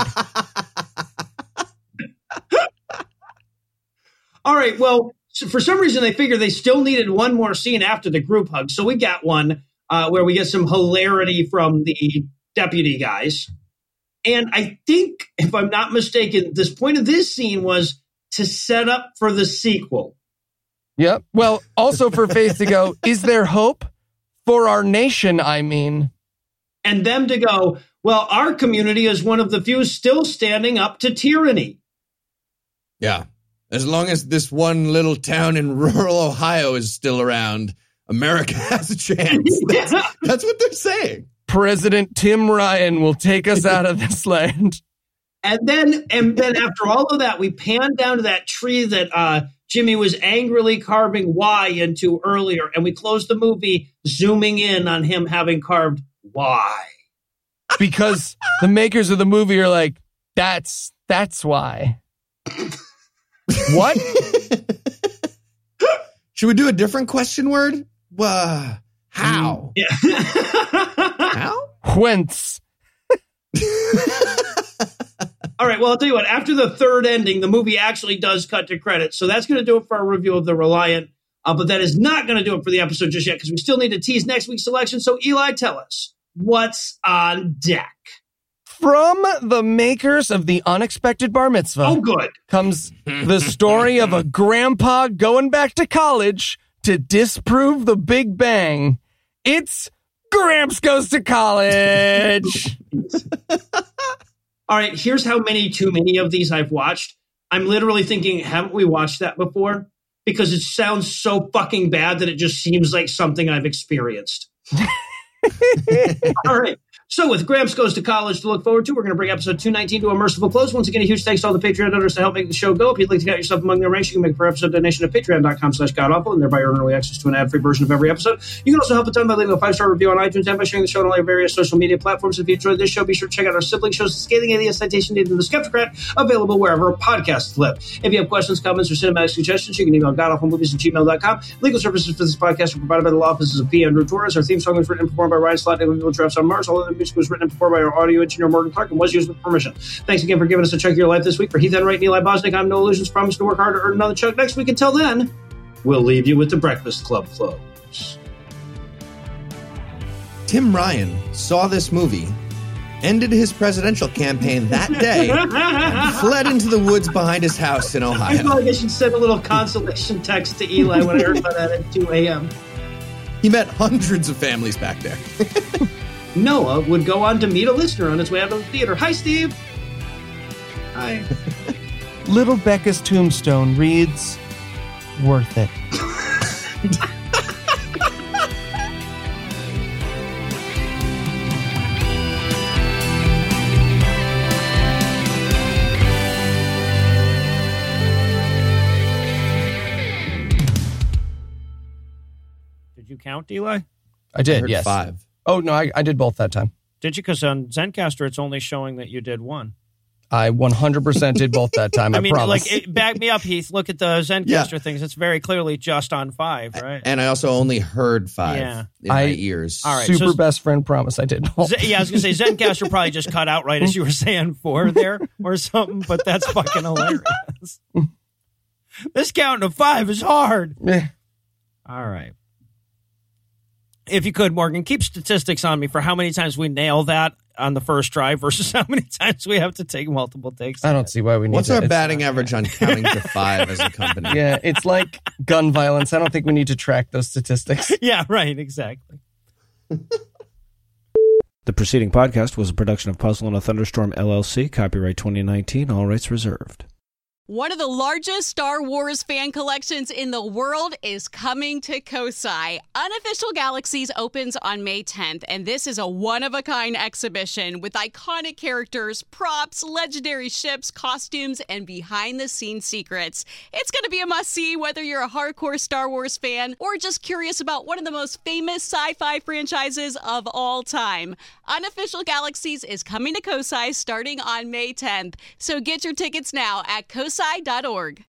All right. Well, so for some reason, they figure they still needed one more scene after the group hug. So we got one uh, where we get some hilarity from the deputy guys. And I think, if I'm not mistaken, this point of this scene was to set up for the sequel. Yep. Well, also for Faith to go, is there hope for our nation, I mean? And them to go, well, our community is one of the few still standing up to tyranny. Yeah. As long as this one little town in rural Ohio is still around, America has a chance. That's, that's what they're saying. President Tim Ryan will take us out of this land. And then, and then after all of that, we pan down to that tree that uh, Jimmy was angrily carving Y into earlier, and we close the movie zooming in on him having carved Y. Because the makers of the movie are like, that's that's why. What? Should we do a different question word? Uh, how? Yeah. How? Whence? All right, well, I'll tell you what. After the third ending, the movie actually does cut to credits. So that's going to do it for our review of The Reliant. Uh, but that is not going to do it for the episode just yet, because we still need to tease next week's selection. So, Eli, tell us, what's on deck? From the makers of The Unexpected Bar Mitzvah Oh, good. comes the story of a grandpa going back to college to disprove the Big Bang. It's Gramps Goes to College. All right, here's how many too many of these I've watched. I'm literally thinking, haven't we watched that before? Because it sounds so fucking bad that it just seems like something I've experienced. All right. So with Gramps Goes to College to look forward to, we're going to bring episode two nineteen to a merciful close. Once again, a huge thanks to all the Patreon donors to help make the show go. If you'd like to get yourself among the ranks, you can make a per episode donation at patreon.com slash godawful and thereby earn early access to an ad-free version of every episode. You can also help a ton by leaving a five-star review on iTunes and by sharing the show on all your various social media platforms. If you enjoyed this show, be sure to check out our sibling shows, The Scathing Atheist, Citation Needed, and The Skeptocrat, available wherever podcasts live. If you have questions, comments, or cinematic suggestions, you can email godawfulmovies at gmail dot com. Legal services for this podcast are provided by the law offices of P. Andrew Torres. Our theme song was written and performed by Ryan Slott and Legal Drafts on Mars. All of the music was written and performed by our audio engineer Morgan Clark and was used with permission. Thanks again for giving us a chunk of your life this week. For Heath Enright and Eli Bosnick, I'm No Illusions. Promise to work hard to earn another chunk next week. Until then, we'll leave you with the Breakfast Club close. Tim Ryan saw this movie, ended his presidential campaign that day, and fled into the woods behind his house in I Ohio. feel like I should send a little consolation text to Eli when I heard about that at two a.m. He met hundreds of families back there. Noah would go on to meet a listener on his way out of the theater. Hi, Steve. Hi. Little Becca's tombstone reads, worth it. Did you count, Eli? I did, I heard yes. five. Oh, no, I, I did both that time. Did you? Because on Zencaster, it's only showing that you did one. I one hundred percent did both that time, I, I mean, promise. like, it, back me up, Heath. Look at the Zencaster Yeah. things. It's very clearly just on five, right? And I also only heard five Yeah. in I- my ears. All right. Super so- best friend promise, I did both. Z- yeah, I was going to say Zencaster probably just cut out right as you were saying four there or something, but that's fucking hilarious. This counting to five is hard. Eh. All right. If you could, Morgan, keep statistics on me for how many times we nail that on the first try versus how many times we have to take multiple takes. I don't see why we need What's to. our it's- batting average on counting to five as a company? Yeah, it's like gun violence. I don't think we need to track those statistics. Yeah, right, exactly. The preceding podcast was a production of Puzzle and a Thunderstorm, L L C, copyright twenty nineteen, all rights reserved. One of the largest Star Wars fan collections in the world is coming to Kosai. Unofficial Galaxies opens on May tenth, and this is a one-of-a-kind exhibition with iconic characters, props, legendary ships, costumes, and behind-the-scenes secrets. It's going to be a must-see whether you're a hardcore Star Wars fan or just curious about one of the most famous sci-fi franchises of all time. Unofficial Galaxies is coming to Kosai starting on May tenth, so get your tickets now at kosai dot org.